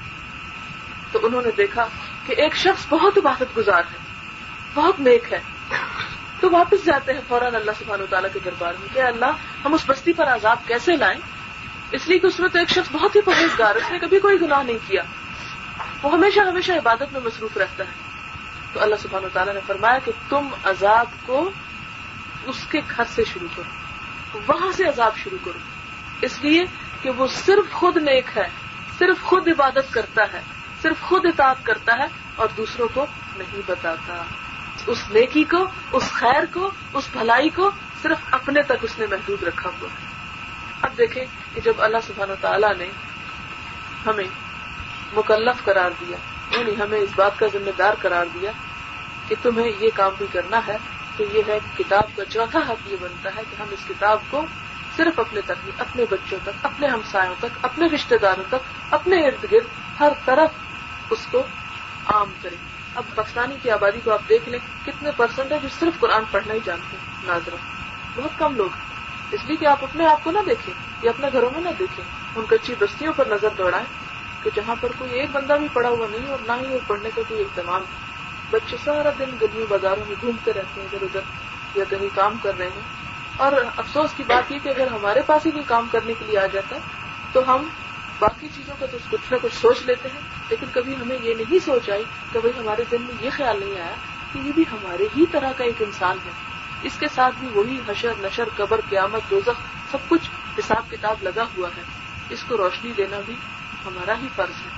تو انہوں نے دیکھا کہ ایک شخص بہت عبادت گزار ہے, بہت نیک ہے, تو واپس جاتے ہیں فوراً اللہ سبحانہ وتعالیٰ کے دربار میں کہ اللہ ہم اس بستی پر عذاب کیسے لائیں, اس لیے کہ اس میں تو ایک شخص بہت ہی پرہیزگار, اس نے کبھی کوئی گناہ نہیں کیا, وہ ہمیشہ ہمیشہ عبادت میں مصروف رہتا ہے. تو اللہ سبحانہ وتعالیٰ نے فرمایا کہ تم عذاب کو اس کے گھر سے شروع کرو, وہاں سے عذاب شروع کرو, اس لیے کہ وہ صرف خود نیک ہے, صرف خود عبادت کرتا ہے, صرف خود اطاعت کرتا ہے اور دوسروں کو نہیں بتاتا. اس نیکی کو, اس خیر کو, اس بھلائی کو صرف اپنے تک اس نے محدود رکھا ہوا ہے. اب دیکھیں کہ جب اللہ سبحانہ وتعالیٰ نے ہمیں مکلف قرار دیا, یعنی ہمیں اس بات کا ذمہ دار قرار دیا کہ تمہیں یہ کام بھی کرنا ہے, تو یہ ہے کتاب کا چوتھا حق یہ بنتا ہے کہ ہم اس کتاب کو صرف اپنے تک نہیں, اپنے بچوں تک, اپنے ہمسایوں تک, اپنے رشتہ داروں تک, اپنے ارد گرد ہر طرف اس کو عام کریں. اب پاکستانی کی آبادی کو آپ دیکھ لیں کتنے پرسنٹ ہے جو صرف قرآن پڑھنا ہی جانتے ہیں, ناظرہ بہت کم لوگ. اس لیے کہ آپ اپنے آپ کو نہ دیکھیں یا اپنے گھروں میں نہ دیکھیں, ان کچی بستیوں پر نظر دوڑائیں کہ جہاں پر کوئی ایک بندہ بھی پڑا ہوا نہیں اور نہ ہی وہ پڑھنے کا کوئی اہتمام. بچے سارا دن گلیوں بازاروں میں گھومتے رہتے ہیں ادھر ادھر یا کہیں کام کر رہے ہیں. اور افسوس کی بات یہ کہ اگر ہمارے پاس ہی کوئی کام کرنے کے لیے آ جاتا ہے تو ہم باقی چیزوں کا تو کچھ نہ کچھ سوچ لیتے ہیں, لیکن کبھی ہمیں یہ نہیں سوچ آئی, کبھی ہمارے دل میں یہ خیال نہیں آیا کہ یہ بھی ہمارے ہی طرح کا ایک انسان ہے, اس کے ساتھ بھی وہی حشر نشر قبر قیامت دوزخ سب کچھ حساب کتاب لگا ہوا ہے, اس کو روشنی دینا بھی ہمارا ہی فرض ہے.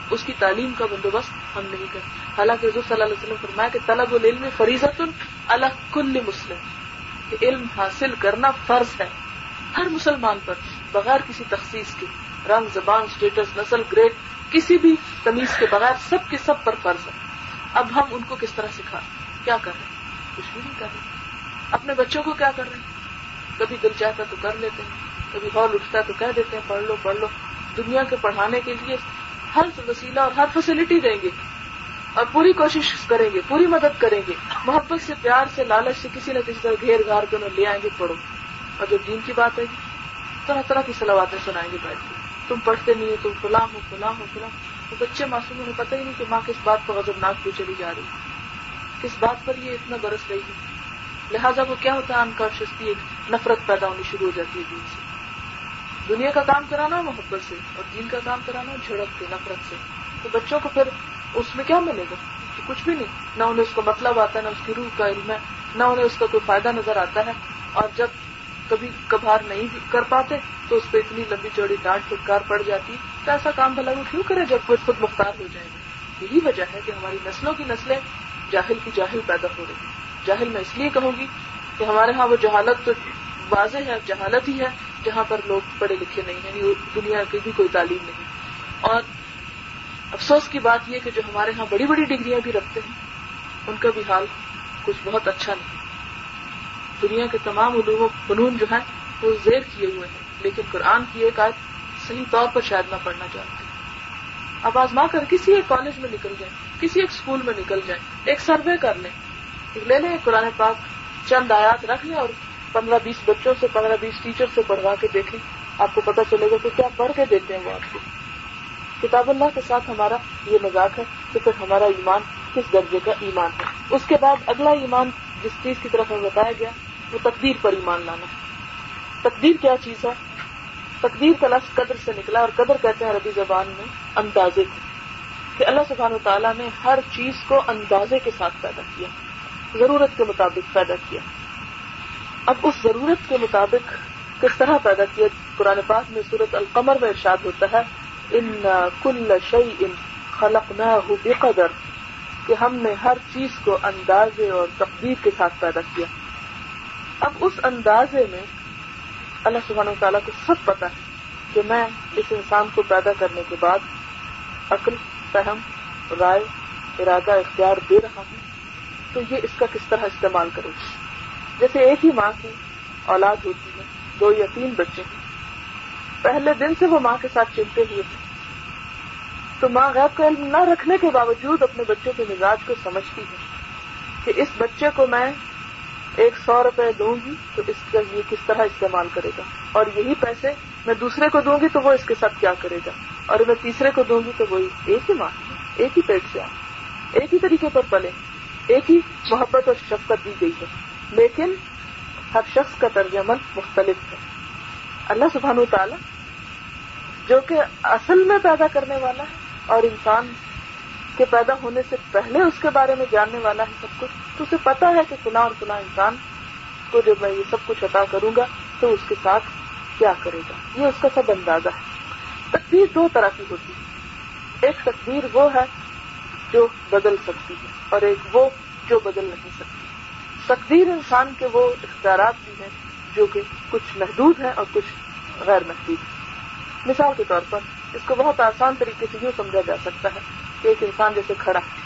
اس کی تعلیم کا بندوبست ہم نہیں کرتے. حالانکہ حضور صلی اللہ علیہ وسلم فرمایا کہ طلب العلم فریضۃ علی کل مسلم، کہ علم حاصل کرنا فرض ہے ہر مسلمان پر بغیر کسی تخصیص کے، رنگ، زبان، اسٹیٹس، نسل، گریڈ، کسی بھی تمیز کے بغیر سب کے سب پر فرض ہے. اب ہم ان کو کس طرح سکھائیں؟ کیا کر رہے ہیں؟ کچھ بھی نہیں کر رہے. اپنے بچوں کو کیا کر رہے ہیں؟ کبھی دل چاہتا تو کر لیتے ہیں، کبھی ہال اٹھتا تو کہہ دیتے ہیں پڑھ لو پڑھ لو. دنیا کے پڑھانے کے لیے ہر وسیلہ اور ہر فیسلٹی دیں گے اور پوری کوشش کریں گے، پوری مدد کریں گے، محبت سے، پیار سے، لالچ سے کسی نہ کسی طرح گھیر گھار کے انہیں لے آئیں گے پڑھو. اور جب دین کی بات آئے گی طرح طرح کی صلواتیں سنائیں گے بیٹھ کے، تم پڑھتے نہیں ہو، تم فلاں ہو فلاں ہو فلاں. تو بچے معصوم، انہیں پتہ ہی نہیں کہ ماں کس بات پر غضبناک کیوں چلی جا رہی ہے، کس بات پر یہ اتنا برس رہی ہے. لہٰذا وہ کیا ہوتا ہے، انکانشیسلی ایک نفرت پیدا ہونی شروع ہو جاتی ہے دین سے. دنیا کا کام کرانا محبت سے اور دین کا کام کرانا جھڑپ سے، نفرت سے. تو بچوں کو پھر اس میں کیا ملے گا؟ تو کچھ بھی نہیں. نہ انہیں اس کا مطلب آتا ہے، نہ اس کی روح کا علم ہے، نہ انہیں اس کا کوئی فائدہ نظر آتا ہے. اور جب کبھی کبھار نہیں بھی کر پاتے تو اس پہ اتنی لمبی چوڑی ڈانٹ پھٹکار پڑ جاتی. تو ایسا کام بھلا وہ کیوں کرے جب وہ خود مختار ہو جائیں گے؟ یہی وجہ ہے کہ ہماری نسلوں کی نسلیں جاہل کی جاہل پیدا ہو رہی ہیں. جاہل میں اس لیے کہوں گی کہ ہمارے ہاں وہ جہالت تو واضح ہے، جہالت ہی ہے جہاں پر لوگ پڑھے لکھے نہیں ہیں، یعنی دنیا کی بھی کوئی تعلیم نہیں. اور افسوس کی بات یہ کہ جو ہمارے ہاں بڑی بڑی ڈگریاں بھی رکھتے ہیں ان کا بھی حال کچھ بہت اچھا نہیں. دنیا کے تمام علوم و فنون جو ہیں وہ زیر کیے ہوئے ہیں، لیکن قرآن کی ایک آیت صحیح طور پر شاید نہ پڑھنا چاہتے. اب آزما کر کسی ایک کالج میں نکل جائیں، کسی ایک اسکول میں نکل جائیں، ایک سروے کر لیں، لے لیں قرآن پاک چند آیات رکھ لیں اور 15-20 بچوں سے، 15-20 ٹیچر سے پڑھوا کے دیکھیں. آپ کو پتہ چلے گا کہ کیا پڑھ کے دیتے ہیں وہ آپ کو. کتاب اللہ کے ساتھ ہمارا یہ مذاق ہے کہ پھر ہمارا ایمان کس درجے کا ایمان ہے. اس کے بعد اگلا ایمان جس چیز کی طرف ہمیں بتایا گیا وہ تقدیر پر ایمان لانا. تقدیر کیا چیز ہے؟ تقدیر کا لفظ قدر سے نکلا، اور قدر کہتے ہیں عربی زبان میں اندازے کو، کہ اللہ سبحانہ وتعالیٰ نے ہر چیز کو اندازے کے ساتھ پیدا کیا، ضرورت کے مطابق پیدا کیا. اب اس ضرورت کے مطابق کس طرح پیدا کیا؟ قرآن پاک میں سورۃ القمر میں ارشاد ہوتا ہے اِنَّا كُلَّ شَيْءٍ خَلَقْنَاهُ بِقَدَرٍ، کہ ہم نے ہر چیز کو اندازے اور تقدیر کے ساتھ پیدا کیا. اب اس اندازے میں اللہ سبحانہ وتعالیٰ کو سب پتا ہے کہ میں اس انسان کو پیدا کرنے کے بعد عقل، فہم، رائے، ارادہ، اختیار دے رہا ہوں، تو یہ اس کا کس طرح استعمال کرے گی. جیسے ایک ہی ماں کی اولاد ہوتی ہے، 2 یا 3 بچے ہیں، پہلے دن سے وہ ماں کے ساتھ چلتے ہوئے ہیں، تو ماں غیب کا علم نہ رکھنے کے باوجود اپنے بچوں کے مزاج کو سمجھتی ہے کہ اس بچے کو میں 100 روپے دوں گی تو اس کا یہ کس طرح استعمال کرے گا، اور یہی پیسے میں دوسرے کو دوں گی تو وہ اس کے ساتھ کیا کرے گا، اور میں تیسرے کو دوں گی تو وہی ایک ہی ماں، ایک ہی پیٹ سے آئے، ایک ہی طریقے پر پلے، ایک ہی محبت اور شفقت دی گئی ہے، لیکن ہر شخص کا طرز عمل مختلف ہے. اللہ سبحانہ وتعالیٰ جو کہ اصل میں پیدا کرنے والا ہے اور انسان کے پیدا ہونے سے پہلے اس کے بارے میں جاننے والا ہے سب کچھ، تو اسے پتا ہے کہ فلاں اور فلاں انسان کو جب میں یہ سب کچھ عطا کروں گا تو اس کے ساتھ کیا کرے گا. یہ اس کا سب اندازہ ہے. تقدیر 2 طرح کی ہوتی ہے، ایک تقدیر وہ ہے جو بدل سکتی ہے اور ایک وہ جو بدل نہیں سکتی. تقدیر انسان کے وہ اختیارات بھی ہیں جو کہ کچھ محدود ہیں اور کچھ غیر محدود ہیں. مثال کے طور پر اس کو بہت آسان طریقے سے یوں سمجھا جا سکتا ہے کہ ایک انسان جیسے کھڑا ہے،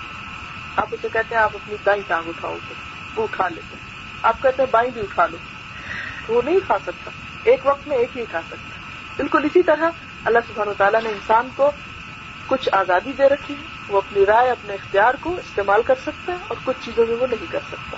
آپ اسے کہتے ہیں آپ اپنی دائیں ٹانگ اٹھاؤ، وہ اٹھا لیتے ہیں. آپ کہتے ہیں بائیں بھی اٹھا لو، تو وہ نہیں کھا سکتا، ایک وقت میں ایک ہی کھا سکتا. بالکل اسی طرح اللہ سبحانہ وتعالیٰ نے انسان کو کچھ آزادی دے رکھی ہے، وہ اپنی رائے، اپنے اختیار کو استعمال کر سکتا ہے اور کچھ چیزوں میں وہ نہیں کر سکتا.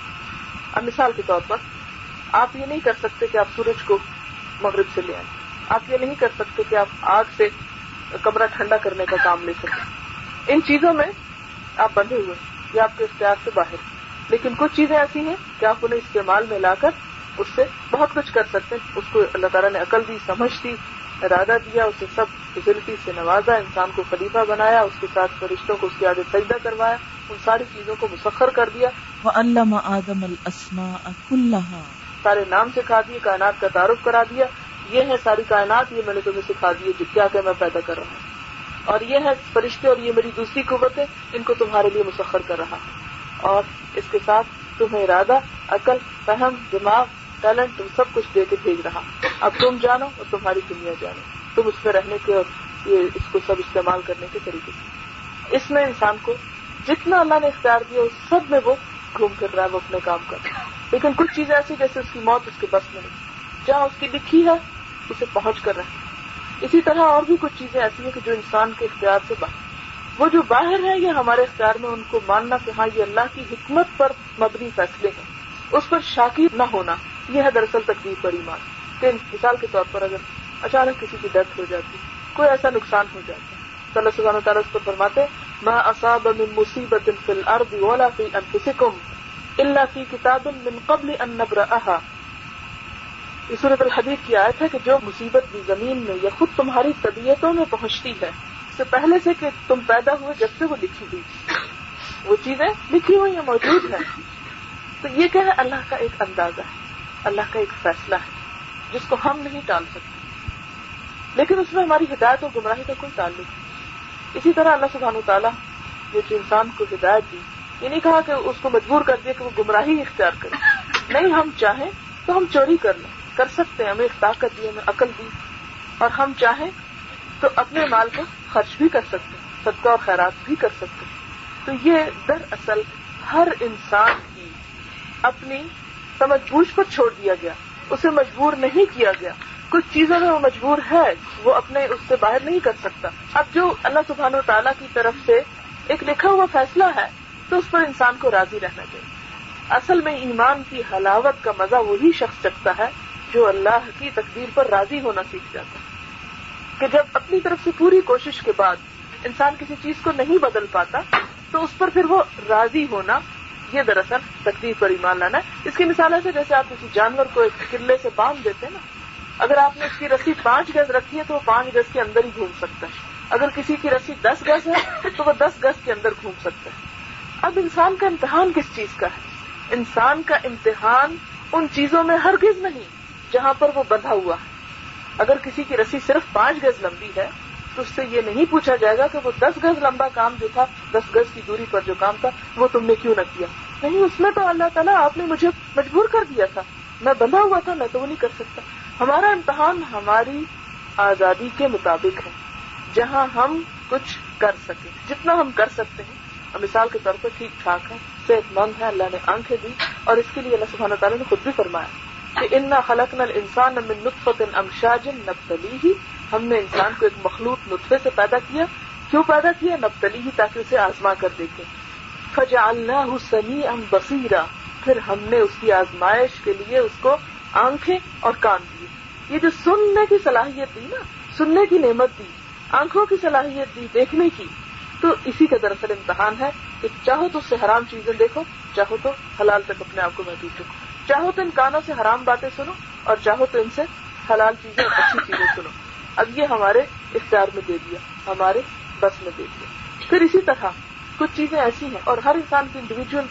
اب مثال کے طور پر آپ یہ نہیں کر سکتے کہ آپ سورج کو مغرب سے لے آئیں، آپ یہ نہیں کر سکتے کہ آپ آگ سے کمرہ ٹھنڈا کرنے کا کام لے سکیں. ان چیزوں میں آپ بندھے ہوئے ہیں، یہ آپ کے اختیار سے باہر. لیکن کچھ چیزیں ایسی ہیں کہ آپ انہیں استعمال میں لا کر اس سے بہت کچھ کر سکتے ہیں. اس کو اللہ تعالیٰ نے عقل دی، سمجھ دی، ارادہ دیا، اسے سب فیسلٹی سے نوازا، انسان کو خلیفہ بنایا، اس کے ساتھ فرشتوں کو اس کے آگے سجدہ کروایا، ان ساری چیزوں کو مسخر کر دیا. وَعَلَّمَ آدَمَ الْأَسْمَاءَ كُلَّهَا، سارے نام سکھا دیے، کائنات کا تعارف کرا دیا، یہ ہے ساری کائنات، یہ میں نے تمہیں سکھا دی ہے کیا کہ میں پیدا کر رہا ہوں. اور یہ ہے فرشتے اور یہ میری دوسری قوتیں، ان کو تمہارے لیے مسخر کر رہا ہوں، اور اس کے ساتھ تمہیں ارادہ، عقل، فہم، دماغ، ٹیلنٹ، تم سب کچھ دے کے بھیج رہا ہوں۔ اب تم جانو اور تمہاری دنیا جانو، تم اس میں رہنے کے اور یہ اس کو سب استعمال کرنے کے طریقے سے۔ اس میں انسان کو جتنا اللہ نے اختیار دیا اس سب میں وہ گھوم پھر رہا ہے، وہ اپنے کام کر رہا ہے، لیکن کچھ چیزیں ایسی جیسے اس کی موت اس کے بس میں نہیں، جہاں اس کی لکھی ہے اسے پہنچ کر رہے۔ اسی طرح اور بھی کچھ چیزیں ایسی ہیں کہ جو انسان کے اختیار سے باہر، وہ جو باہر ہے یہ ہمارے اختیار میں، ان کو ماننا کہ ہاں یہ اللہ کی حکمت پر مبنی فیصلے ہیں، اس پر شاکی نہ ہونا، یہ ہے دراصل تقدیر پر ایمان۔ کہ مثال کے طور پر اگر اچانک کسی کی ڈیتھ ہو جاتی، کوئی ایسا نقصان ہو جاتا تو اللہ سبحانہ وتعالیٰ اس پر فرماتے ما اصاب من مصیبت فی الارض ولا فی انفسکم الا فی کتاب من قبل ان نبرأها۔ یہ سورۃ الحدید کی آیت ہے کہ جو مصیبت بھی زمین میں یا خود تمہاری طبیعتوں میں پہنچتی ہے اس سے پہلے سے کہ تم پیدا ہوئے جب سے وہ لکھی ہوئی، وہ چیزیں لکھی ہوئی ہیں، موجود ہیں۔ تو یہ کیا ہے؟ اللہ کا ایک اندازہ ہے، اللہ کا ایک فیصلہ ہے جس کو ہم نہیں ٹال سکتے، لیکن اس میں ہماری ہدایت اور گمراہی کا کوئی تعلق نہیں۔ اسی طرح اللہ سبحانہ وتعالیٰ نے جو انسان کو ہدایت دی، یہ نہیں کہا کہ اس کو مجبور کر دیا کہ وہ گمراہی اختیار کرے، نہیں، ہم چاہیں تو ہم چوری کر سکتے ہیں، ہمیں طاقت دی، ہمیں عقل دی، اور ہم چاہیں تو اپنے مال کو خرچ بھی کر سکتے ہیں، صدقہ اور خیرات بھی کر سکتے ہیں۔ تو یہ دراصل ہر انسان کی اپنی سمجھ بوجھ پر چھوڑ دیا گیا، اسے مجبور نہیں کیا گیا۔ کچھ چیزوں میں وہ مجبور ہے، وہ اپنے اس سے باہر نہیں کر سکتا۔ اب جو اللہ سبحانہ وتعالیٰ کی طرف سے ایک لکھا ہوا فیصلہ ہے تو اس پر انسان کو راضی رہنا چاہیے۔ اصل میں ایمان کی حلاوت کا مزہ وہی شخص چکھتا ہے جو اللہ کی تقدیر پر راضی ہونا سیکھ جاتا ہے، کہ جب اپنی طرف سے پوری کوشش کے بعد انسان کسی چیز کو نہیں بدل پاتا تو اس پر پھر وہ راضی ہونا، یہ دراصل تقدیر پر ایمان لانا ہے۔ اس کی مثال ہے جیسے آپ کسی جانور کو ایک قلعے سے باندھ دیتے ہیں نا، اگر آپ نے اس کی رسی 5 گز رکھی ہے تو وہ 5 گز کے اندر ہی گھوم سکتا ہے، اگر کسی کی رسی 10 گز ہے تو وہ 10 گز کے اندر گھوم سکتا ہے۔ اب انسان کا امتحان کس چیز کا ہے؟ انسان کا امتحان ان چیزوں میں ہرگز نہیں جہاں پر وہ بندھا ہوا ہے۔ اگر کسی کی رسی صرف 5 گز لمبی ہے تو اس سے یہ نہیں پوچھا جائے گا کہ وہ 10 گز لمبا کام جو تھا، 10 گز کی دوری پر جو کام تھا، وہ تم نے کیوں نہ کیا؟ نہیں، اس میں تو اللہ تعالیٰ آپ نے مجھے مجبور کر دیا تھا، میں بندھا ہوا تھا، میں تو وہ نہیں کر سکتا۔ ہمارا امتحان ہماری آزادی کے مطابق ہے، جہاں ہم کچھ کر سکیں، جتنا ہم کر سکتے ہیں۔ مثال کے طور پر ٹھیک ٹھاک ہے، صحت مند ہے، اللہ نے آنکھیں دی، اور اس کے لیے اللہ سبحانہ تعالیٰ نے خود بھی فرمایا کہ انا خلقنا الانسان من نطفۃ امشاج نبتلیہ، ہم نے انسان کو ایک مخلوط نطفے سے پیدا کیا۔ کیوں پیدا کیا؟ نبتلیہ، تاکہ اسے آزما کر دیکھیں۔ فجعلناہ سمیعا بصیرا، پھر ہم نے اس کی آزمائش کے لیے اس کو آنکھیں اور کان دیے۔ یہ جو سننے کی صلاحیت دی نا، سننے کی نعمت دی، آنکھوں کی صلاحیت دی دیکھنے کی، تو اسی کا دراصل امتحان ہے کہ چاہو تو اس سے حرام چیزیں دیکھو، چاہو تو حلال تک اپنے آپ کو محدود رکھو، چاہو تو ان کانوں سے حرام باتیں سنو اور چاہو تو ان سے حلال چیزیں اور اچھی چیزیں سنو۔ اب یہ ہمارے اختیار میں دے دیا، ہمارے بس میں دے دیا۔ پھر اسی طرح کچھ چیزیں ایسی ہیں، اور ہر انسان کی انڈیویجول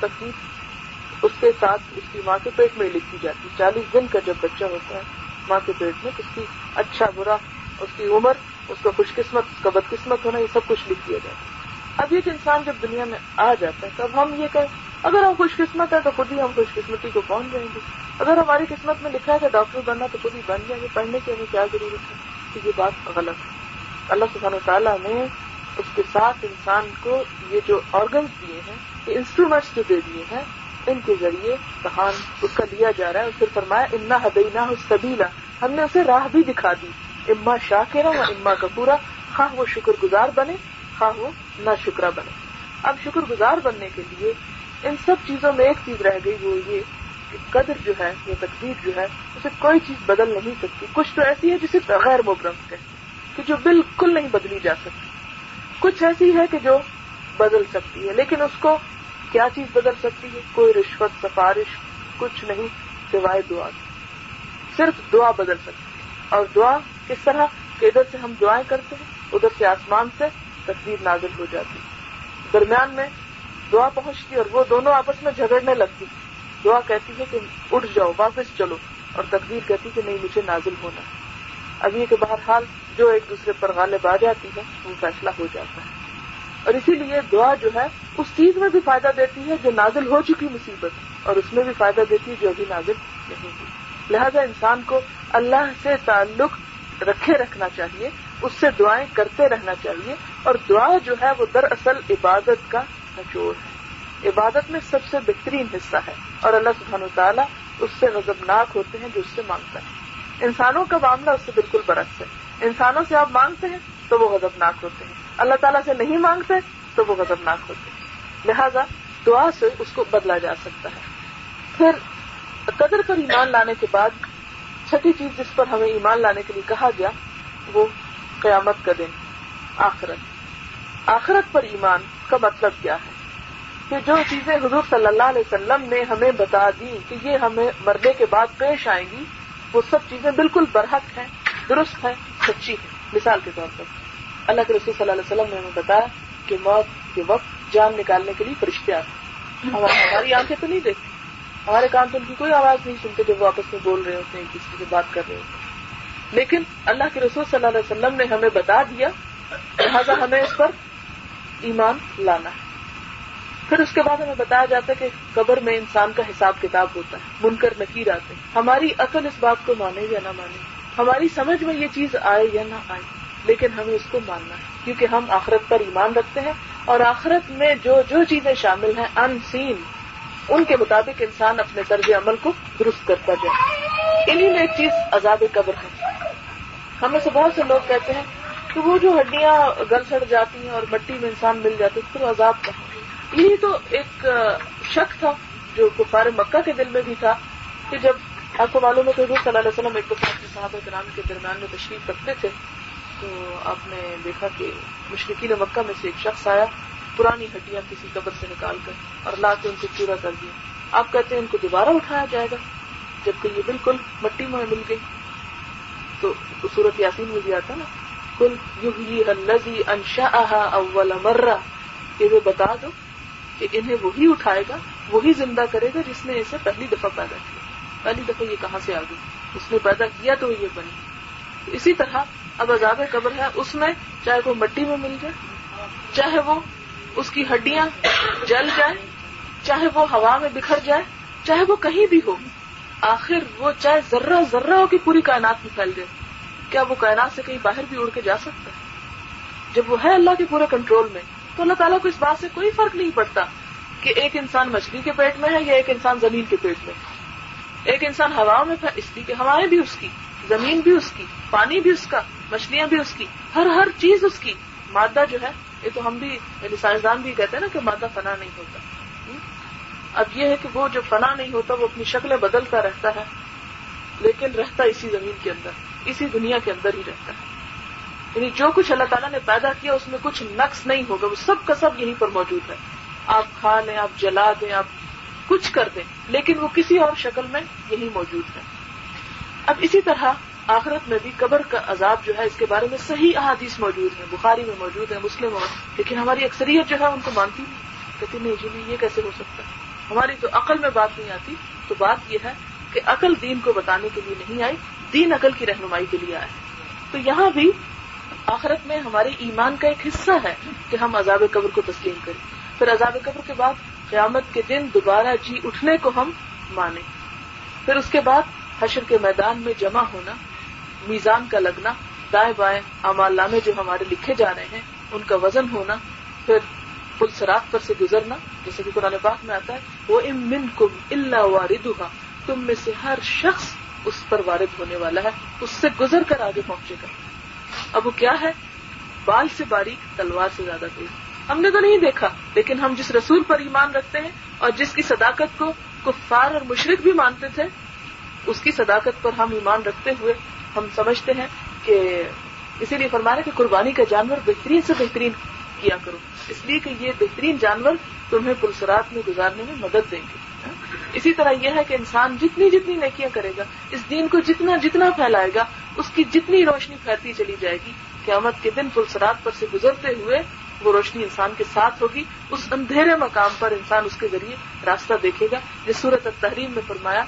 تقدیر اس کے ساتھ اس کی ماں کے پیٹ میں لکھی جاتی۔ 40 دن کا جب بچہ ہوتا ہے ماں کے پیٹ میں، اس کی اچھا برا، اس کی عمر، اس کا خوش قسمت، اس کا بدقسمت ہونا، یہ سب کچھ لکھ دیا جاتا ہے۔ اب یہ انسان جب دنیا میں آ جاتا ہے تب ہم یہ کہیں اگر ہم خوش قسمت ہیں تو خود ہی ہم خوش قسمتی کو پہنچ جائیں گے، اگر ہماری قسمت میں لکھا ہے کہ ڈاکٹر بننا تو خود ہی بن جائیں گے، پڑھنے کی ہمیں کیا ضرورت ہے؟ تو یہ بات غلط ہے۔ اللہ سبحانہ وتعالیٰ نے اس کے ساتھ انسان کو یہ جو آرگنز دیے ہیں، یہ انسٹرومنٹس جو دے دیے ہیں، ان کے ذریعے امتحان اس کا لیا جا رہا ہے۔ اور پھر فرمایا انا ہدیناہ السبیل، ہم نے اسے راہ بھی دکھا دی، اما شاکرا و اما کفورا، خواہ وہ شکر گزار بنے خواہ وہ نہ شکرا بنے۔ اب شکر گزار بننے کے لیے ان سب چیزوں میں ایک چیز رہ گئی، وہ یہ کہ قدر جو ہے یا تقدیر جو ہے اسے کوئی چیز بدل نہیں سکتی۔ کچھ تو ایسی ہے جسے غیر مبرم ہے کہ جو بالکل نہیں بدلی جا سکتی، کچھ ایسی ہے کہ جو بدل سکتی ہے، لیکن اس کو کیا چیز بدل سکتی ہے؟ کوئی رشوت، سفارش، کچھ نہیں سوائے دعا، صرف دعا بدل سکتی ہے۔ اور دعا کس طرح کہ ادھر سے ہم دعائیں کرتے ہیں، ادھر سے آسمان سے تقدیر نازل ہو جاتی، درمیان میں دعا پہنچتی اور وہ دونوں آپس میں جھگڑنے لگتی۔ دعا کہتی ہے کہ اٹھ جاؤ، واپس چلو، اور تقدیر کہتی کہ نہیں، مجھے نازل ہونا ہے۔ اب یہ کہ بہرحال جو ایک دوسرے پر غالب آ جاتی ہے وہ فیصلہ ہو جاتا ہے. اور اسی لیے دعا جو ہے اس چیز میں بھی فائدہ دیتی ہے جو نازل ہو چکی مصیبت، اور اس میں بھی فائدہ دیتی ہے جو ابھی نازل نہیں ہوئی. لہذا انسان کو اللہ سے تعلق رکھے رکھنا چاہیے، اس سے دعائیں کرتے رہنا چاہیے. اور دعا جو ہے وہ دراصل عبادت کا نچوڑ ہے، عبادت میں سب سے بہترین حصہ ہے. اور اللہ سبحانہ وتعالیٰ اس سے غضبناک ہوتے ہیں جو اس سے مانگتا ہے. انسانوں کا معاملہ اس سے بالکل برعکس ہے. انسانوں سے آپ مانگتے ہیں تو وہ غضبناک ہوتے ہیں، اللہ تعالیٰ سے نہیں مانگتے تو وہ غضبناک ہوتے ہیں. لہذا دعا سے اس کو بدلا جا سکتا ہے. پھر قدر پر ایمان لانے کے بعد چھٹی چیز جس پر ہمیں ایمان لانے کے لیے کہا گیا وہ قیامت کا دن، آخرت. آخرت پر ایمان کا مطلب کیا ہے کہ جو چیزیں حضور صلی اللہ علیہ وسلم نے ہمیں بتا دی کہ یہ ہمیں مرنے کے بعد پیش آئیں گی، وہ سب چیزیں بالکل برحق ہیں، درست ہیں، سچی ہیں. مثال کے طور پر اللہ کے رسول صلی اللہ علیہ وسلم نے ہمیں بتایا کہ موت کے وقت جان نکالنے کے لیے فرشتے آتے ہیں. ہماری آنکھیں تو نہیں دیکھتی، ہمارے کان تو ان کی کوئی آواز نہیں سنتے جب وہ آپس میں بول رہے ہوتے ہیں، کسی سے بات کر رہے ہوتے ہیں، لیکن اللہ کے رسول صلی اللہ علیہ وسلم نے ہمیں بتا دیا، لہذا ہمیں اس پر ایمان لانا ہے. پھر اس کے بعد ہمیں بتایا جاتا ہے کہ قبر میں انسان کا حساب کتاب ہوتا ہے، منکر نکیر آتے ہیں. ہماری عقل اس بات کو مانے یا نہ مانے، ہماری سمجھ میں یہ چیز آئے یا نہ آئے، لیکن ہمیں اس کو ماننا ہے کیونکہ ہم آخرت پر ایمان رکھتے ہیں. اور آخرت میں جو جو چیزیں شامل ہیں ان سین، ان کے مطابق انسان اپنے طرز عمل کو درست کرتا جائے. انہی میں ایک چیز عذاب قبر ہے. ہمیں سے بہت سے لوگ کہتے ہیں کہ وہ جو ہڈیاں گل سڑ جاتی ہیں اور مٹی میں انسان مل جاتے ہیں تو عذاب کہاں. یہی تو ایک شک تھا جو کفار مکہ کے دل میں بھی تھا کہ جب آپ کو معلوم ہے کہ حضور صلی اللہ علیہ وسلم ایک دفعہ اپنے صحابہ کرام کے درمیان میں تشریف رکھتے تھے تو آپ نے دیکھا کہ مشرکین مکہ میں سے ایک شخص آیا، پرانی ہڈیاں کسی قبر سے نکال کر اور لا کے ان کو چورا کر دیا. آپ کہتے ہیں ان کو دوبارہ اٹھایا جائے گا جبکہ یہ بالکل مٹی میں مل گئی. تو سورۃ یاسین میں بھی آتا نا، قل یحییھا الذی انشأھا اول مرہ، یہ بتا دو کہ انہیں وہی اٹھائے گا، وہی زندہ کرے گا جس نے اسے پہلی دفعہ پیدا کیا. پہلی دفعہ یہ کہاں سے آ گئی؟ اس نے پیدا کیا تو یہ بنی. اسی طرح اب عذاب قبر ہے، اس میں چاہے وہ مٹی میں مل جائے، چاہے وہ اس کی ہڈیاں جل جائیں، چاہے وہ ہوا میں بکھر جائے، چاہے وہ کہیں بھی ہو، آخر وہ چاہے ذرہ ذرہ ہو کہ پوری کائنات میں پھیل جائے، کیا وہ کائنات سے کہیں باہر بھی اڑ کے جا سکتا ہے؟ جب وہ ہے اللہ کے پورے کنٹرول میں تو اللہ تعالیٰ کو اس بات سے کوئی فرق نہیں پڑتا کہ ایک انسان مچھلی کے پیٹ میں ہے یا ایک انسان زمین کے پیٹ میں. ایک انسان ہوا میں اس لیے کہ ہوائیں بھی اس کی، زمین بھی اس کی، پانی بھی اس کا، مچھلیاں بھی اس کی، ہر چیز اس کی. مادہ جو ہے یہ تو ہم بھی یعنی سائنسدان بھی کہتے ہیں نا کہ مادہ فنا نہیں ہوتا. اب یہ ہے کہ وہ جو فنا نہیں ہوتا وہ اپنی شکلیں بدلتا رہتا ہے لیکن رہتا اسی زمین کے اندر، اسی دنیا کے اندر ہی رہتا ہے. یعنی جو کچھ اللہ تعالیٰ نے پیدا کیا اس میں کچھ نقص نہیں ہوگا، وہ سب کا سب یہیں پر موجود ہے. آپ کھا لیں، آپ جلا دیں، آپ کچھ کر دیں، لیکن وہ کسی اور شکل میں یہی موجود ہے. اب اسی طرح آخرت میں بھی قبر کا عذاب جو ہے اس کے بارے میں صحیح احادیث موجود ہیں، بخاری میں موجود ہے، مسلم میں، لیکن ہماری اکثریت جو ہے ان کو مانتی نہیں، کہتی نہیں جی نہیں، یہ کیسے ہو سکتا ہے، ہماری تو عقل میں بات نہیں آتی. تو بات یہ ہے کہ عقل دین کو بتانے کے لیے نہیں آئی، دین عقل کی رہنمائی کے لیے آیا. تو یہاں بھی آخرت میں ہمارے ایمان کا ایک حصہ ہے کہ ہم عذاب قبر کو تسلیم کریں. پھر عذاب قبر کے بعد قیامت کے دن دوبارہ جی اٹھنے کو ہم مانیں. پھر اس کے بعد حشر کے میدان میں جمع ہونا، میزان کا لگنا، دائیں بائیں اعمال نامے جو ہمارے لکھے جا رہے ہیں ان کا وزن ہونا، پھر پل صراط پر سے گزرنا، جیسے کہ قرآن پاک میں آتا ہے وَإِن مِّنكُمْ إِلَّا وَارِدُهَا، تم میں سے ہر شخص اس پر وارد ہونے والا ہے، اس سے گزر کر آگے پہنچے گا. اب وہ کیا ہے؟ بال سے باریک، تلوار سے زیادہ تیز. ہم نے تو نہیں دیکھا، لیکن ہم جس رسول پر ایمان رکھتے ہیں اور جس کی صداقت کو کفار اور مشرک بھی مانتے تھے، اس کی صداقت پر ہم ایمان رکھتے ہوئے ہم سمجھتے ہیں کہ اسی لیے فرمایا کہ قربانی کا جانور بہترین سے بہترین کیا کرو، اس لیے کہ یہ بہترین جانور تمہیں پلسرات میں گزارنے میں مدد دیں گے. اسی طرح یہ ہے کہ انسان جتنی جتنی نیکیاں کرے گا، اس دین کو جتنا جتنا پھیلائے گا، اس کی جتنی روشنی پھیلتی چلی جائے گی. قیامت کے دن پلسرات پر سے گزرتے ہوئے وہ روشنی انسان کے ساتھ ہوگی، اس اندھیرے مقام پر انسان اس کے ذریعے راستہ دیکھے گا. جس سورۃ التحریم میں فرمایا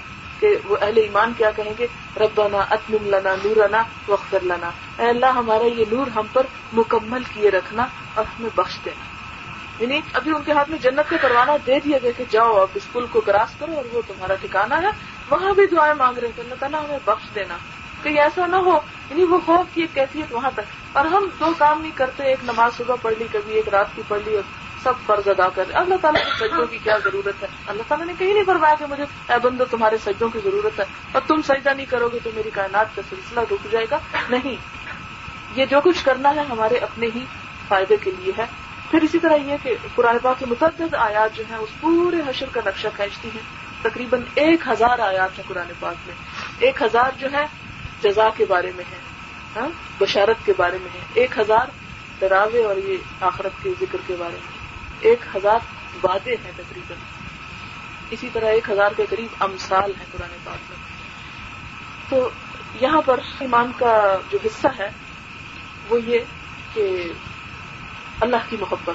کہ وہ اہل ایمان کیا کہیں گے؟ ربنا اتمم لنا نورنا واغفر لنا، اے اللہ ہمارا یہ نور ہم پر مکمل کیے رکھنا اور ہمیں بخش دینا. یعنی ابھی ان کے ہاتھ میں جنت کا پروانہ دے دیا گیا کہ جاؤ اب اس پل کو کراس کرو اور وہ تمہارا ٹھکانہ ہے. وہاں بھی دعائیں مانگ رہے ہیں کہ اللہ تعالیٰ ہمیں بخش دینا، کہیں ایسا نہ ہو. یعنی وہ خوف کی ایک کیفیت وہاں تک. اور ہم دو کام نہیں کرتے، ایک نماز صبح پڑھ لی، کبھی ایک رات کی پڑھ لی اور سب فرض ادا کر رہے. اللہ تعالیٰ کے سجدوں کی کیا ضرورت ہے؟ اللہ تعالیٰ نے کہیں نہیں فرمایا کہ مجھے اے بندو تمہارے سجدوں کی ضرورت ہے اور تم سجدہ نہیں کرو گے تو میری کائنات کا سلسلہ رک جائے گا. نہیں، یہ جو کچھ کرنا ہے ہمارے اپنے ہی فائدے کے لیے ہے. پھر اسی طرح یہ کہ قرآن پاک کی متعدد آیات جو ہیں اس پورے حشر کا نقشہ کھینچتی ہیں. تقریباً 1000 آیات ہیں قرآن پاک میں. 1000 جو ہے جزا کے بارے میں ہے، بشارت کے بارے میں ہے. 1000 ڈراوے اور یہ آخرت کے ذکر کے بارے میں. 1000 وعدے ہیں تقریباً. اسی طرح 1000 کے قریب امثال ہیں قرآن پاک میں. تو یہاں پر ایمان کا جو حصہ ہے وہ یہ کہ اللہ کی محبت.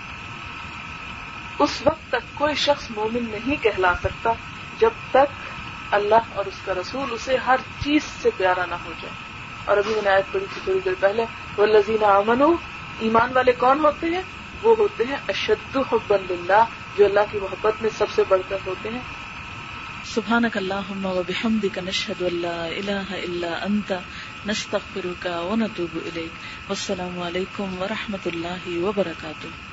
اس وقت تک کوئی شخص مومن نہیں کہلا سکتا جب تک اللہ اور اس کا رسول اسے ہر چیز سے پیارا نہ ہو جائے. اور ابھی میں نے آیت پڑھی تھی تھوڑی دیر پہلے، والذین آمنوا، ایمان والے کون ہوتے ہیں؟ وہ ہوتے ہیں اشد حبا للہ، جو اللہ کی محبت میں سب سے بڑھ کر ہوتے ہیں. سبحانک اللہم وبحمدک نشہد ان لا الہ الا انت نستغفرک ونتوب الیک. والسلام علیکم ورحمۃ اللہ وبرکاتہ.